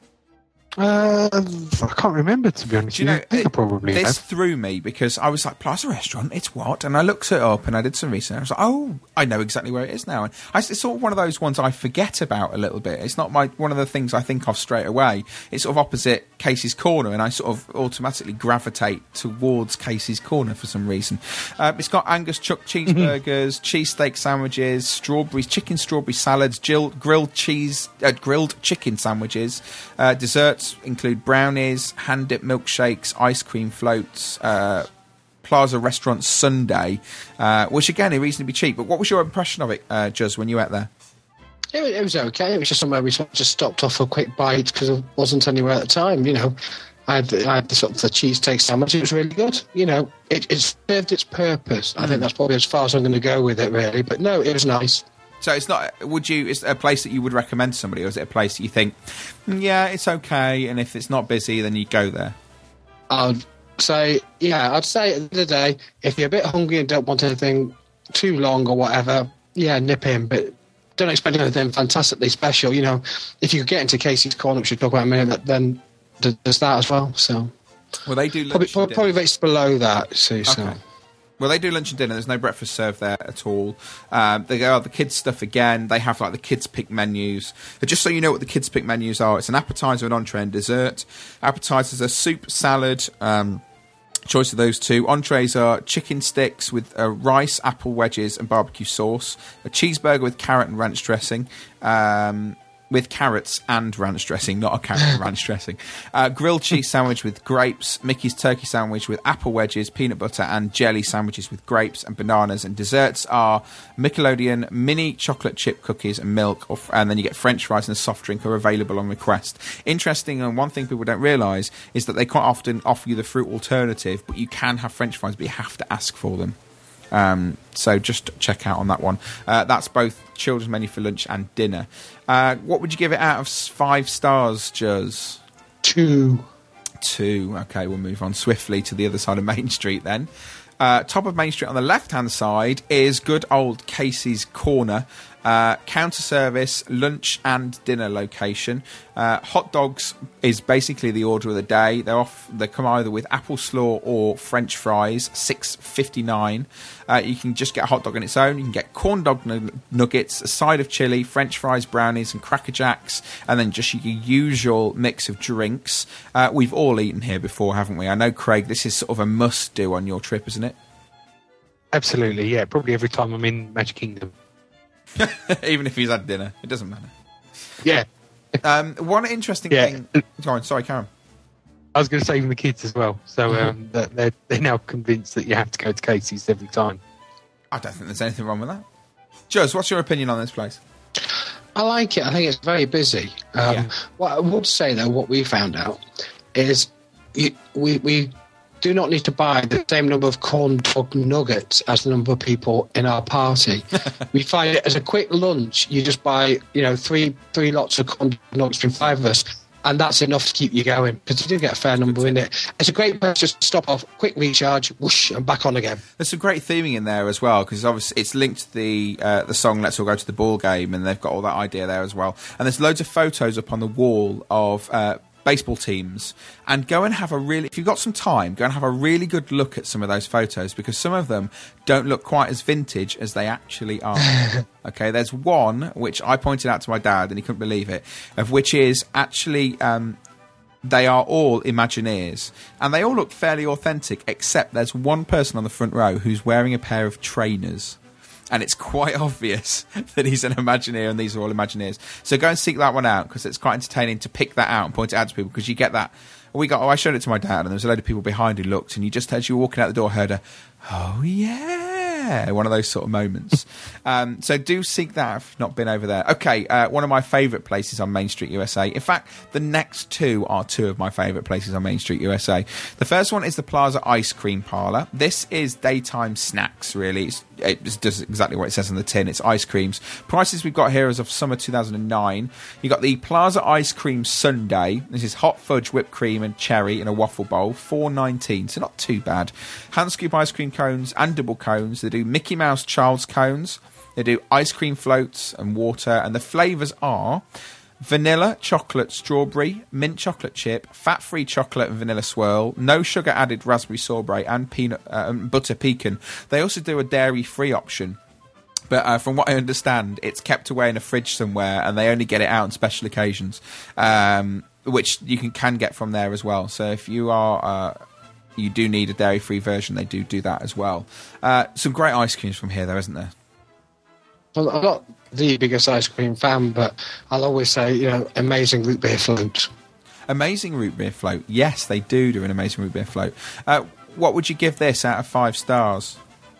Uh, I can't remember, to be honest. Do you know, I think it, I probably this have. threw me because I was like, Plaza Restaurant, it's what? And I looked it up and I did some research. I was like, oh, I know exactly where it is now. And I, it's sort of one of those ones I forget about a little bit. It's not my one of the things I think of straight away. It's sort of opposite Casey's Corner, and I sort of automatically gravitate towards Casey's Corner for some reason. Uh, it's got Angus chuck cheeseburgers, cheesesteak sandwiches, strawberries, chicken strawberry salads, grilled, grilled cheese, uh, grilled chicken sandwiches, uh, desserts include brownies, hand-dipped milkshakes, ice cream floats, uh, Plaza Restaurant Sundae, uh, which again are reasonably cheap. But what was your impression of it, uh, Juz, when you ate there? It, it was okay. It was just somewhere we sort of just stopped off for a quick bite because there wasn't anywhere at the time. You know, I had the, I had the sort of the cheesesteak sandwich. It was really good. You know, it, it served its purpose. I think that's probably as far as I'm going to go with it, really. But no, it was nice. So it's not. Would you? It's a place that you would recommend to somebody, or is it a place that you think, yeah, it's okay, and if it's not busy, then you go there? I'd say, yeah, I'd say at the end of the day, if you're a bit hungry and don't want anything too long or whatever, yeah, nip in, but don't expect anything fantastically special. You know, if you could get into Casey's Corner, which we'll talk about in a minute, then there's that as well. So, well, they do probably, probably, probably rates below that. So, okay. so. Well, they do lunch and dinner. There's no breakfast served there at all. Um, they go, oh, the kids' stuff again. They have like the kids' pick menus. But just so you know what the kids' pick menus are, it's an appetizer, an entree, and dessert. Appetizers are soup, salad, um, choice of those two. Entrees are chicken sticks with uh, rice, apple wedges, and barbecue sauce. A cheeseburger with carrot and ranch dressing. Um, with carrots and ranch dressing, not a carrot and ranch dressing. Uh, grilled cheese sandwich with grapes, Mickey's turkey sandwich with apple wedges, peanut butter and jelly sandwiches with grapes and bananas. And desserts are Nickelodeon mini chocolate chip cookies and milk, or, and then you get French fries and a soft drink are available on request. Interesting, and one thing people don't realise is that they quite often offer you the fruit alternative, but you can have French fries, but you have to ask for them. Um, so just check out on that one. Uh, that's both children's menu for lunch and dinner. Uh, what would you give it out of five stars, Juz? Two. Two. Okay, we'll move on swiftly to the other side of Main Street then. Uh, top of Main Street on the left-hand side is good old Casey's Corner. Uh, counter service, lunch and dinner location. Uh, hot dogs is basically the order of the day. They're off. They come either with apple slaw or French fries. six fifty-nine. Uh, you can just get a hot dog on its own. You can get corn dog n- nuggets, a side of chili, French fries, brownies, and Cracker Jacks, and then just your usual mix of drinks. Uh, we've all eaten here before, haven't we? I know, Craig. This is sort of a must-do on your trip, isn't it? Absolutely, yeah. Probably every time I'm in Magic Kingdom. Even if he's had dinner, it doesn't matter. Yeah. Um, one interesting yeah. thing. Go on, sorry, Karen. I was going to say even the kids as well. So um, that they're they're now convinced that you have to go to Casey's every time. I don't think there's anything wrong with that. Juz, what's your opinion on this place? I like it. I think it's very busy. Um, Yeah. What I would say, though, what we found out is you, we we do not need to buy the same number of corn dog nuggets as the number of people in our party. We find it as a quick lunch. You just buy, you know, three three lots of corn dog nuggets from five of us, and that's enough to keep you going because you do get a fair number in it. It's a great place just to stop off, quick recharge, whoosh, and back on again. There's some great theming in there as well because obviously it's linked to the uh, the song "Let's All Go to the Ball Game," and they've got all that idea there as well. And there's loads of photos up on the wall of Uh, baseball teams, and go and have a really, if you've got some time, go and have a really good look at some of those photos because some of them don't look quite as vintage as they actually are. Okay, there's one which I pointed out to my dad and he couldn't believe it, of which is actually um, they are all Imagineers and they all look fairly authentic except there's one person on the front row who's wearing a pair of trainers. And it's quite obvious that he's an Imagineer and these are all Imagineers. So go and seek that one out because it's quite entertaining to pick that out and point it out to people because you get that. We got. Oh, I showed it to my dad and there was a load of people behind who looked and you just, as you were walking out the door, heard a, oh yeah, one of those sort of moments. um, so do seek that if you've not been over there. Okay, uh, one of my favourite places on Main Street U S A. In fact, the next two are two of my favourite places on Main Street U S A. The first one is the Plaza Ice Cream Parlour. This is daytime snacks, really. It's, it does exactly what it says on the tin. It's ice creams. Prices we've got here is of summer two thousand nine. You've got the Plaza Ice Cream Sundae. This is hot fudge, whipped cream and cherry in a waffle bowl. four nineteen, so not too bad. Hand scoop ice cream cones and double cones. They do Mickey Mouse Child's cones. They do ice cream floats and water. And the flavours are vanilla, chocolate, strawberry, mint chocolate chip, fat-free chocolate and vanilla swirl, no sugar-added raspberry sorbet, and peanut uh, and butter pecan. They also do a dairy-free option. But uh, from what I understand, it's kept away in a fridge somewhere, and they only get it out on special occasions, um, which you can, can get from there as well. So if you are... Uh, you do need a dairy-free version, they do do that as well. Uh, some great ice creams from here, though, isn't there? Well, I'm not the biggest ice cream fan, but I'll always say, you know, amazing root beer float. Amazing root beer float. Yes, they do do an amazing root beer float. Uh, what would you give this out of five stars?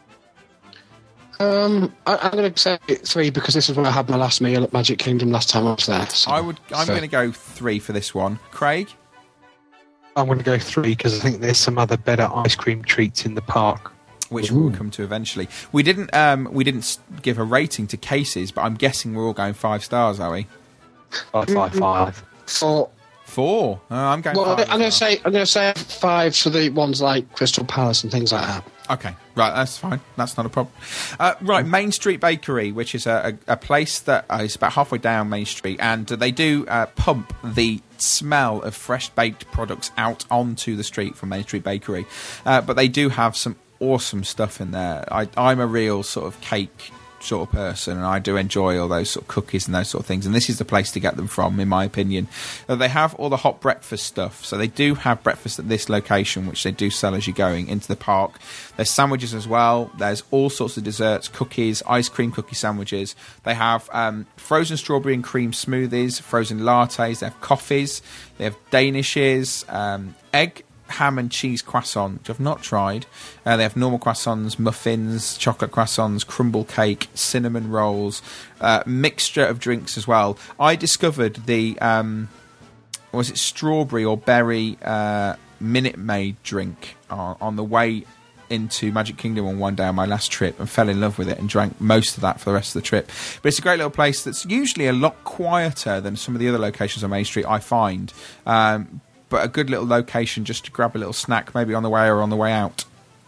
Um, I, I'm going to say three because this is where I had my last meal at Magic Kingdom last time I was there. So, I would. I'm so. going to go three for this one. Craig? I'm going to go three because I think there's some other better ice cream treats in the park, which Ooh. we'll come to eventually. We didn't. Um, we didn't give a rating to Casey's, but I'm guessing we're all going five stars, are we? Five, five, five. Four. Four. Oh, I'm going. Well, five I'm going to say. I'm going to say five for the ones like Crystal Palace and things like that. Okay, right, that's fine. That's not a problem. Uh, right, Main Street Bakery, which is a, a, a place that uh, is about halfway down Main Street, and they do uh, pump the smell of fresh baked products out onto the street from Main Street Bakery. Uh, but they do have some awesome stuff in there. I, I'm a real sort of cake sort of person, and I do enjoy all those sort of cookies and those sort of things, and this is the place to get them from, in my opinion. Uh, they have all the hot breakfast stuff, so they do have breakfast at this location, which they do sell as you're going into the park. There's sandwiches as well. There's all sorts of desserts, cookies, ice cream cookie sandwiches. They have um, frozen strawberry and cream smoothies, frozen lattes. They have coffees. They have danishes, um, egg, ham and cheese croissant, which I've not tried. Uh, they have normal croissants, muffins, chocolate croissants, crumble cake, cinnamon rolls, uh, mixture of drinks as well. I discovered the, um, was it strawberry or berry uh, Minute Maid drink on, on the way into Magic Kingdom on one day on my last trip, and fell in love with it and drank most of that for the rest of the trip. But it's a great little place that's usually a lot quieter than some of the other locations on Main Street, I find. Um, but a good little location just to grab a little snack, maybe on the way or on the way out.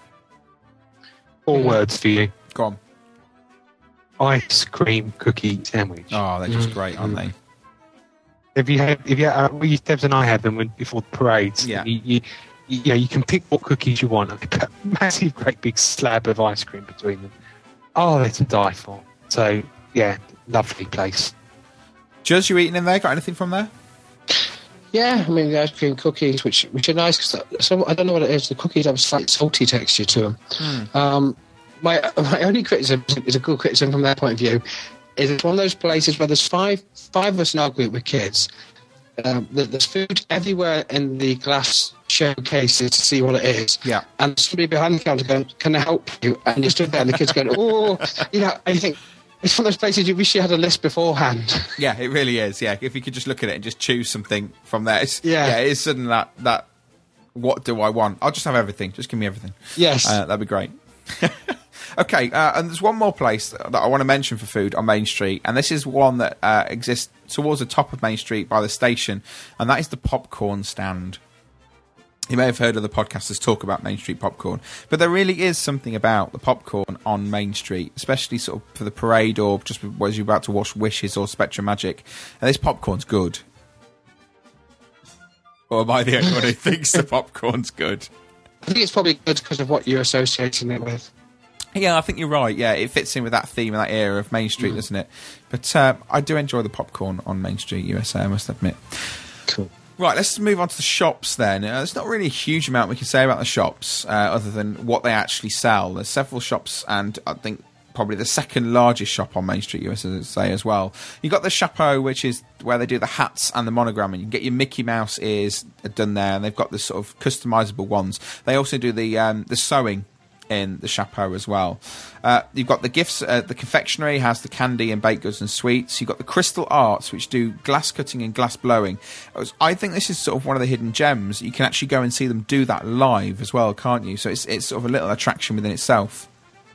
Four words for you. Go on. Ice cream cookie sandwich. Oh, they're just great, aren't they? Have you had? Have you? Uh, we, Debs and I had them when, before the parades. Yeah. You, you, you, you know, you can pick what cookies you want. Like a massive, great big slab of ice cream between them. Oh, they're to die for. So yeah, lovely place. Juz, you eating in there? Got anything from there? Yeah, I mean the ice cream cookies, which which are nice because some I don't know what it is. The cookies have a slight salty texture to them. Mm. Um, my my only criticism is a good criticism from their point of view. Is it's one of those places where there's five five of us in our group with kids. Um, there's food everywhere in the glass showcases to see what it is. Yeah. And somebody behind the counter going, "Can I help you?" And you stood there, and the kids going, "Oh," you know. And you think it's one of those places you wish you had a list beforehand. Yeah, it really is. Yeah, if you could just look at it and just choose something from there. It's, yeah. yeah, it is suddenly that that. What do I want? I'll just have everything. Just give me everything. Yes, uh, that'd be great. Okay, uh, and there's one more place that I want to mention for food on Main Street, and this is one that uh, exists towards the top of Main Street by the station, and that is the popcorn stand. You may have heard other podcasters talk about Main Street popcorn, but there really is something about the popcorn on Main Street, especially sort of for the parade or just as you're about to watch Wishes or Spectrum Magic, and this popcorn's good. Or am I the only one who thinks the popcorn's good? I think it's probably good because of what you're associating it with. Yeah, I think you're right. Yeah, it fits in with that theme and that era of Main Street, mm. doesn't it? But uh, I do enjoy the popcorn on Main Street, U S A, I must admit. Cool. Right, let's move on to the shops then. Uh, there's not really a huge amount we can say about the shops, uh, other than what they actually sell. There's several shops, and I think probably the second largest shop on Main Street, U S A, as well. You've got the Chapeau, which is where they do the hats and the monogram, and you can get your Mickey Mouse ears done there, and they've got the sort of customisable ones. They also do the um, the sewing in the Chapeau as well. Uh, you've got the gifts, uh, the confectionery has the candy and baked goods and sweets. You've got the Crystal Arts, which do glass cutting and glass blowing. I think this is sort of one of the hidden gems. You can actually go and see them do that live as well, can't you? So it's it's sort of a little attraction within itself.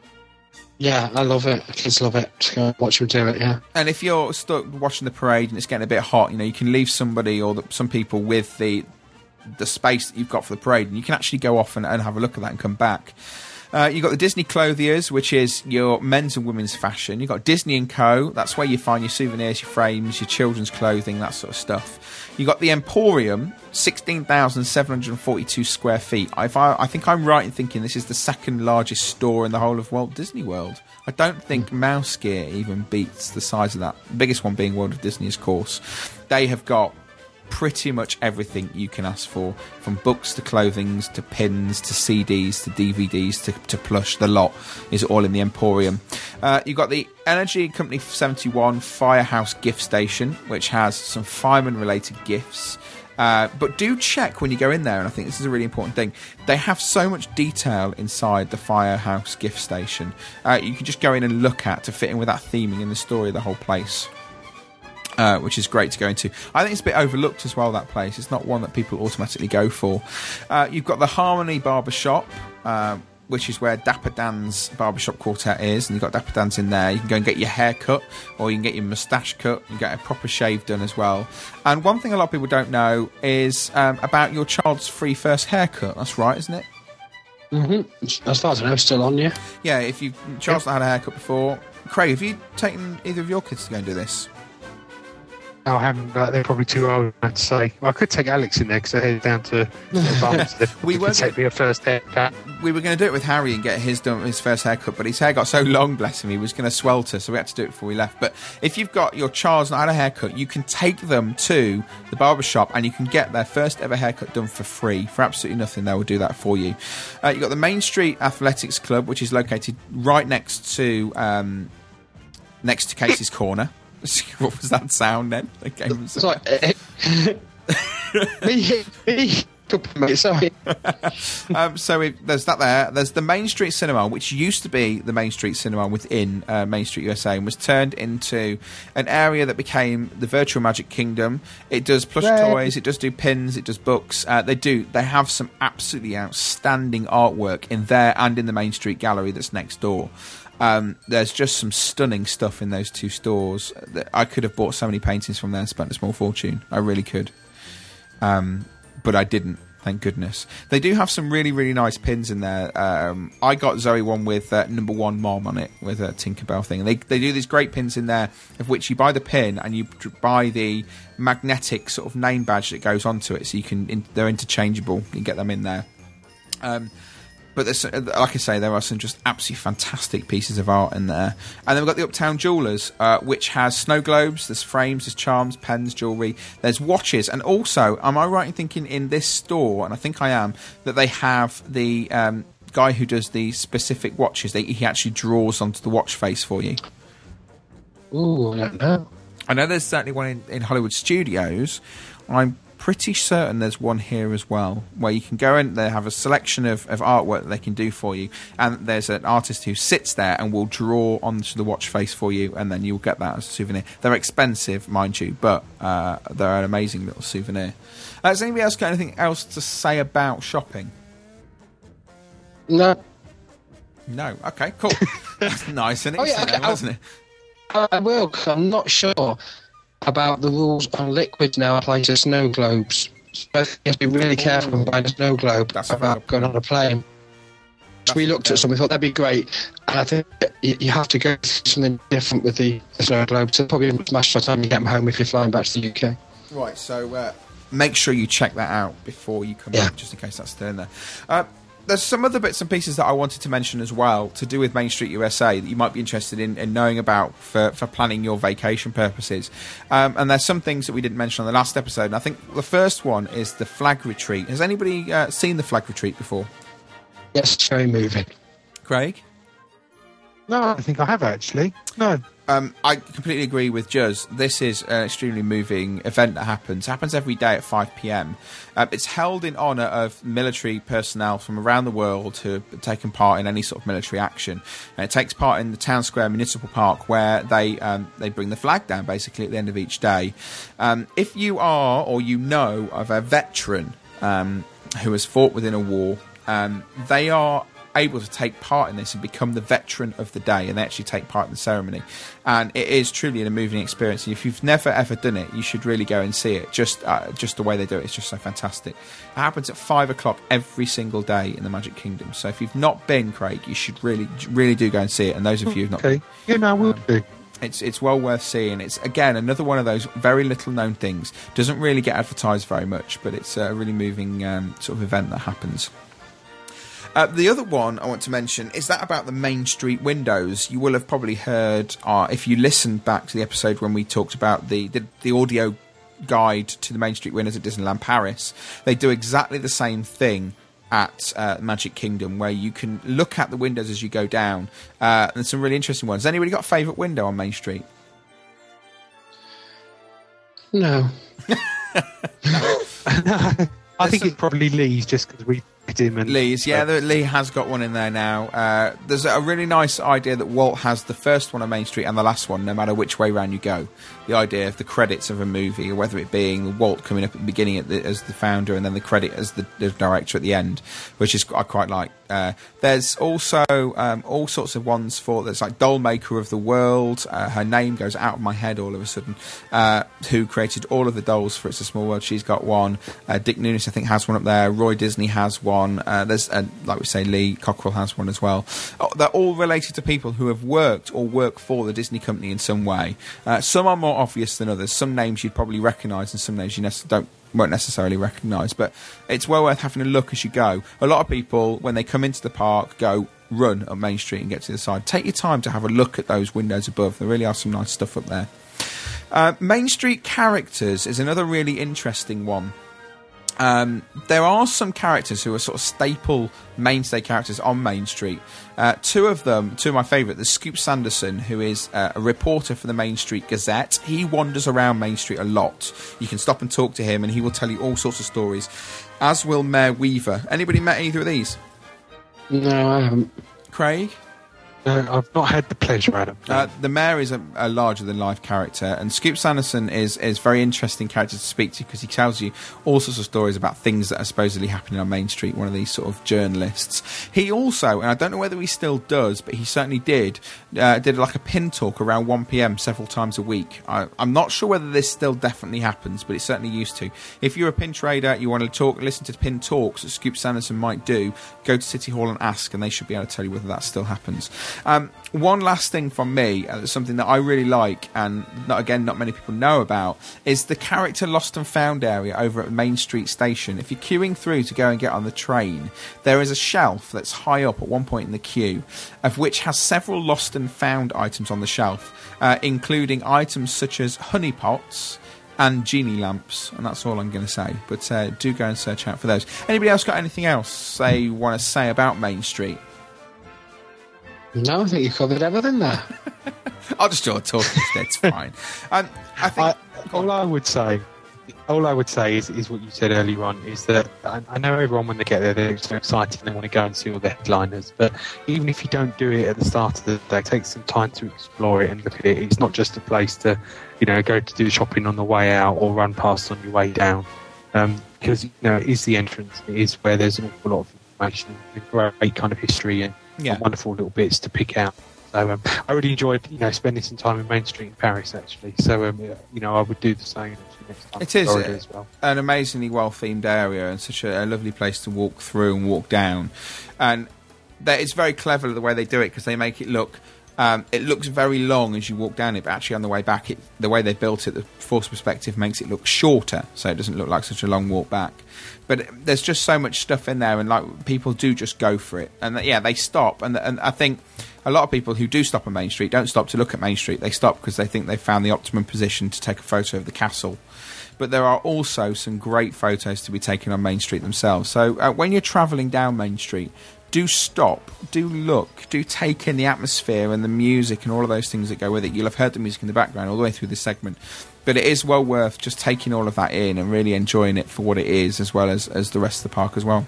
Yeah, I love it. Kids love it. Just go and watch them do it, yeah. And if you're stuck watching the parade and it's getting a bit hot, you know, you can leave somebody or the, some people with the the space that you've got for the parade, and you can actually go off and, and have a look at that and come back. Uh, you've got the Disney Clothiers, which is your men's and women's fashion. You've got Disney and Co. That's where you find your souvenirs, your frames, your children's clothing, that sort of stuff. You've got the Emporium, sixteen thousand seven hundred forty-two square feet. I've, I, I think I'm right in thinking this is the second largest store in the whole of Walt Disney World. I don't think mm. Mouse Gear even beats the size of that. The biggest one being World of Disney, of course. They have got pretty much everything you can ask for, from books to clothings to pins to C Ds to D V Ds to, to plush. The lot is all in the Emporium. Uh, you've got the Energy Company seventy-one Firehouse gift station, which has some fireman related gifts. Uh, but do check when you go in there, and I think this is a really important thing. They have so much detail inside the Firehouse gift station. Uh, you can just go in and look at to fit in with that theming and the story of the whole place. Uh, which is great to go into. I think it's a bit overlooked as well, that place. It's not one that people automatically go for. Uh, you've got the Harmony Barbershop, uh, which is where Dapper Dan's Barbershop Quartet is, and you've got Dapper Dan's in there. You can go and get your hair cut, or you can get your moustache cut, you can get a proper shave done as well. And one thing a lot of people don't know is um, about your child's free first haircut. That's right, isn't it? Mm-hmm. As far as I know, still on, yeah. Yeah, if you've child's not had a haircut before. Craig, have you taken either of your kids to go and do this? I haven't. Like, they're probably too old, I'd say. Well, I could take Alex in there because they're headed down to the We we were could take me a first haircut. We were going to do it with Harry and get his done, his first haircut, but his hair got so long, bless him, he was going to swelter, so we had to do it before we left. But if you've got your child's not had a haircut, you can take them to the barber shop and you can get their first ever haircut done for free, for absolutely nothing. They will do that for you. Uh, you've got the Main Street Athletics Club, which is located right next to um, next to Casey's Corner. What was that sound then? That came It's like, uh, me, me, mate, sorry. um, so it, there's that there. There's the Main Street Cinema, which used to be the Main Street Cinema within uh, Main Street U S A, and was turned into an area that became the Virtual Magic Kingdom. It does plush Right. toys, it does do pins, it does books. Uh, they do. They have some absolutely outstanding artwork in there and in the Main Street Gallery that's next door. Um, there's just some stunning stuff in those two stores. I could have bought so many paintings from there and spent a small fortune. I really could. Um, but I didn't, thank goodness. They do have some really, really nice pins in there. Um, I got Zoe one with uh, number one mom on it, with a Tinkerbell thing. And they, they do these great pins in there, of which you buy the pin and you buy the magnetic sort of name badge that goes onto it. So you can, in, they're interchangeable. You can get them in there. Um, But there's, like I say, there are some just absolutely fantastic pieces of art in there. And then we've got the Uptown Jewellers, uh, which has snow globes, there's frames, there's charms, pens, jewellery, there's watches. And also, am I right in thinking in this store, and I think I am, that they have the um, guy who does the specific watches, they, he actually draws onto the watch face for you. Ooh, I don't know. I know there's certainly one in, in Hollywood Studios. I'm pretty certain there's one here as well, where you can go in, they have a selection of, of artwork that they can do for you, and there's an artist who sits there and will draw onto the watch face for you, and then you'll get that as a souvenir. They're expensive, mind you, but uh, they're an amazing little souvenir. Uh, has anybody else got anything else to say about shopping? No. No. Okay, cool. That's nice and easy, Oh, yeah, okay, then, wasn't it? I will, because I'm not sure about the rules on liquids now applied to snow globes. So you have to be really careful when buying a snow globe That's a about fair going on a plane. So we looked at some, we thought that'd be great. And I think you, you have to go through something different with the, the snow globe. So probably smash by the time you get them home if you're flying back to the U K. Right, so uh, make sure you check that out before you come Yeah. back, just in case that's still in there. Uh, there's some other bits and pieces that I wanted to mention as well to do with Main Street U S A that you might be interested in, in knowing about for, for planning your vacation purposes. Um, and there's some things that we didn't mention on the last episode. And I think the first one is the Flag Retreat. Has anybody uh, seen the Flag Retreat before? Yes, it's very moving. Craig? No, I think I have actually. No. Um, I completely agree with Juz. This is an extremely moving event that happens. It happens every day at five p.m. Uh, it's held in honour of military personnel from around the world who have taken part in any sort of military action. And it takes part in the Town Square Municipal Park, where they um, they bring the flag down, basically, at the end of each day. Um, if you are, or you know, of a veteran um, who has fought within a war, um, they are able to take part in this and become the veteran of the day, and they actually take part in the ceremony, and it is truly a moving experience. If you've never ever done it, you should really go and see it. Just uh, just the way they do it is just so fantastic. It happens at five o'clock every single day in the Magic Kingdom, so if you've not been, Craig, you should really really do go and see it. And those of you who've not Okay. been, Yeah, no, I will um, do. It's it's well worth seeing. It's, again, another one of those very little known things. Doesn't really get advertised very much, but it's a really moving um, sort of event that happens. Uh, the other one I want to mention is that about the Main Street windows. You will have probably heard, uh, if you listened back to the episode when we talked about the, the, the audio guide to the Main Street windows at Disneyland Paris, they do exactly the same thing at uh, Magic Kingdom, where you can look at the windows as you go down. Uh, and some really interesting ones. Has anybody got a favourite window on Main Street? No. I think it's probably Lee's, just because we picked him. And Lee's, yeah, the, Lee has got one in there now. Uh, there's a really nice idea that Walt has the first one on Main Street and the last one, no matter which way round you go. The idea of the credits of a movie, or whether it being Walt coming up at the beginning at the, as the founder, and then the credit as the, the director at the end, which is I quite like. Uh, there's also um, all sorts of ones for, there's like Doll Maker of the World, uh, her name goes out of my head all of a sudden, uh, who created all of the dolls for It's a Small World. She's got one. Uh, Dick Nunes, I think, has one up there. Roy Disney has one. one. Uh, there's, uh, like we say, Lee Cockrell has one as well. Oh, they're all related to people who have worked or work for the Disney company in some way. Uh, some are more obvious than others. Some names you'd probably recognise, and some names you ne- don't won't necessarily recognise. But it's well worth having a look as you go. A lot of people, when they come into the park, go run up Main Street and get to the side. Take your time to have a look at those windows above. There really are some nice stuff up there. Uh, Main Street characters is another really interesting one. Um, there are some characters who are sort of staple mainstay characters on Main Street. Uh, two of them, two of my favourite, there's Scoop Sanderson, who is uh, a reporter for the Main Street Gazette. He wanders around Main Street a lot. You can stop and talk to him and he will tell you all sorts of stories, as will Mayor Weaver. Anybody met either of these? No, I haven't. Craig? No, I've not had the pleasure, Adam. Uh, the mayor is a, a larger-than-life character, and Scoop Sanderson is is a very interesting character to speak to because he tells you all sorts of stories about things that are supposedly happening on Main Street, one of these sort of journalists. He also, and I don't know whether he still does, but he certainly did, uh, did like a pin talk around one p m several times a week. I, I'm not sure whether this still definitely happens, but it certainly used to. If you're a pin trader, you want to talk, listen to pin talks that Scoop Sanderson might do, go to City Hall and ask, and they should be able to tell you whether that still happens. Um, one last thing from me, uh, something that I really like, and not, again, not many people know about, is the character Lost and Found area over at Main Street Station. If you're queuing through to go and get on the train, there is a shelf that's high up at one point in the queue, of which has several Lost and Found items on the shelf, uh, including items such as honey pots and genie lamps, and that's all I'm going to say. But uh, do go and search out for those. Anybody else got anything else they want to say about Main Street? No, I think you covered everything there. I'll just do a talk instead. It's fine. Um, I think I, all I would say, all I would say is, is what you said earlier on. Is that I, I know everyone when they get there they're so excited and they want to go and see all the headliners. But even if you don't do it at the start of the day, take some time to explore it and look at it. It's not just a place to, you know, go to do shopping on the way out or run past on your way down. Um, because you know it is the entrance. It is where there's an awful lot of information, and great kind of history and. Yeah. Wonderful little bits to pick out. So um, I really enjoyed, you know, spending some time in Main Street in Paris. Actually, so um, you know, I would do the same actually next time. It is Florida as well. An amazingly well themed area and such a, a lovely place to walk through and walk down. And that it's very clever the way they do it because they make it look. Um, it looks very long as you walk down it, but actually on the way back, it, the way they built it, the forced perspective makes it look shorter, so it doesn't look like such a long walk back. But there's just so much stuff in there, and like people do just go for it. And yeah, they stop, and and I think a lot of people who do stop on Main Street don't stop to look at Main Street. They stop because they think they've found the optimum position to take a photo of the castle. But there are also some great photos to be taken on Main Street themselves. So uh, when you're travelling down Main Street, do stop, do look, do take in the atmosphere and the music and all of those things that go with it. You'll have heard the music in the background all the way through this segment. But it is well worth just taking all of that in and really enjoying it for what it is, as well as, as the rest of the park as well.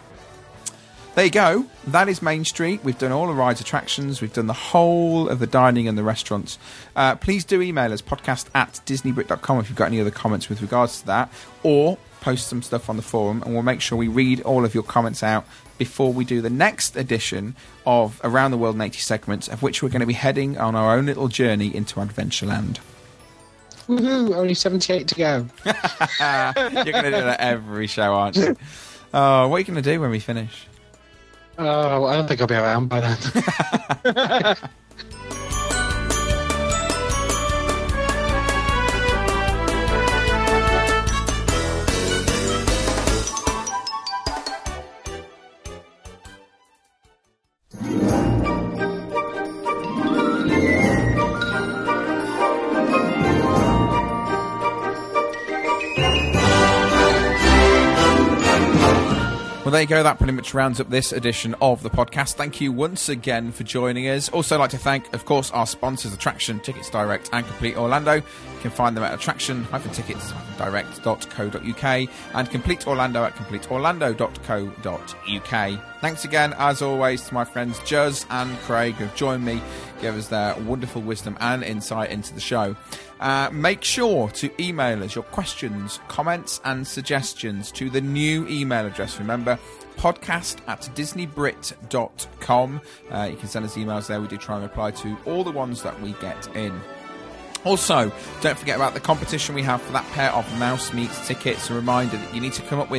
There you go. That is Main Street. We've done all the rides, attractions. We've done the whole of the dining and the restaurants. Uh, please do email us, podcast at disney brit dot com if you've got any other comments with regards to that. Or post some stuff on the forum, and we'll make sure we read all of your comments out before we do the next edition of Around the World in eighty segments, of which we're going to be heading on our own little journey into Adventureland. Woohoo! Only seventy-eight to go. You're going to do that every show, aren't you? Oh, what are you going to do when we finish? Oh, I don't think I'll be around by then. Well, there you go. That pretty much rounds up this edition of the podcast. Thank you once again for joining us. Also like to thank, of course, our sponsors, Attraction, Tickets Direct and Complete Orlando. You can find them at attraction tickets direct dot co dot uk and Complete Orlando at complete orlando dot co dot uk. Thanks again, as always, to my friends Juz and Craig who have joined me, gave us their wonderful wisdom and insight into the show. Uh, make sure to email us your questions, comments and suggestions to the new email address. Remember, podcast at disney brit dot com. Uh, you can send us emails there. We do try and reply to all the ones that we get in. Also, don't forget about the competition we have for that pair of Mouse Meets tickets. A reminder that you need to come up with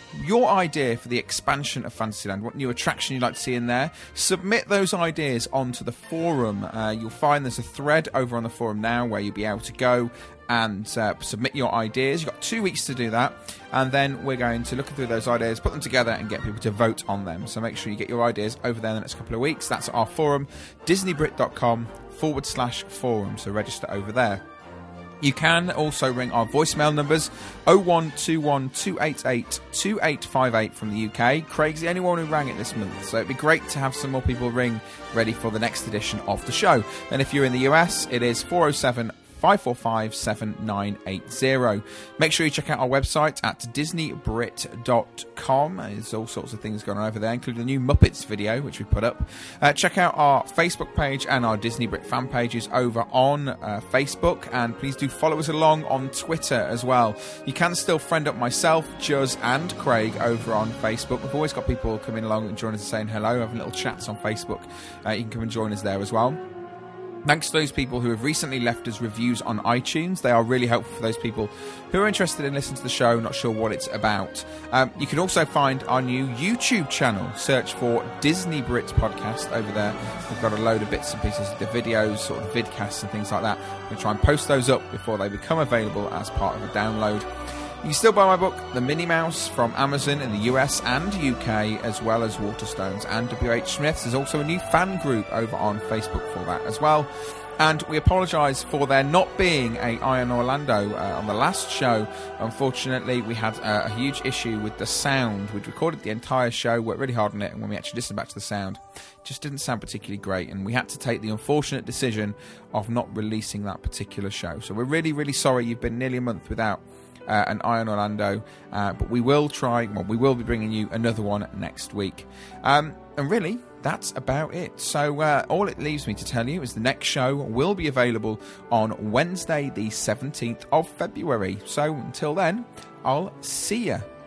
your idea for the expansion of Fantasyland, what new attraction you'd like to see in there, submit those ideas onto the forum. Uh, you'll find there's a thread over on the forum now where you'll be able to go and uh, submit your ideas. You've got two weeks to do that, and then we're going to look through those ideas, put them together, and get people to vote on them. So make sure you get your ideas over there in the next couple of weeks. That's our forum, disneybrit.com forward slash forum, so register over there. You can also ring our voicemail numbers, oh one two one two eight eight two eight five eight from the U K. Craig's the only one who rang it this month, so it'd be great to have some more people ring ready for the next edition of the show. And if you're in the U S, it is four oh seven, five four five, seven nine eight oh. Make sure you check out our website at disney brit dot com. There's all sorts of things going on over there, including the new Muppets video, which we put up. Uh, check out our Facebook page and our Disney Brit fan pages over on uh, Facebook, and please do follow us along on Twitter as well. You can still friend up myself, Juz, and Craig over on Facebook. We've always got people coming along and joining us and saying hello, having little chats on Facebook. Uh, you can come and join us there as well. Thanks to those people who have recently left us reviews on iTunes. They are really helpful for those people who are interested in listening to the show, not sure what it's about. Um, you can also find our new YouTube channel. Search for Disney Brit Podcast over there. We've got a load of bits and pieces of the videos, sort of vidcasts and things like that. We'll try and post those up before they become available as part of a download. You can still buy my book, The Minnie Mouse, from Amazon in the U S and U K, as well as Waterstones and W H Smith's. There's also a new fan group over on Facebook for that as well. And we apologise for there not being a Eye on Orlando uh, on the last show. Unfortunately, we had uh, a huge issue with the sound. We'd recorded the entire show, worked really hard on it, and when we actually listened back to the sound, it just didn't sound particularly great. And we had to take the unfortunate decision of not releasing that particular show. So we're really, really sorry you've been nearly a month without Uh, an Eye on Orlando, uh, but we will try, well, we will be bringing you another one next week. Um, and really, that's about it. So uh, all it leaves me to tell you is the next show will be available on Wednesday, the seventeenth of February. So until then, I'll see you.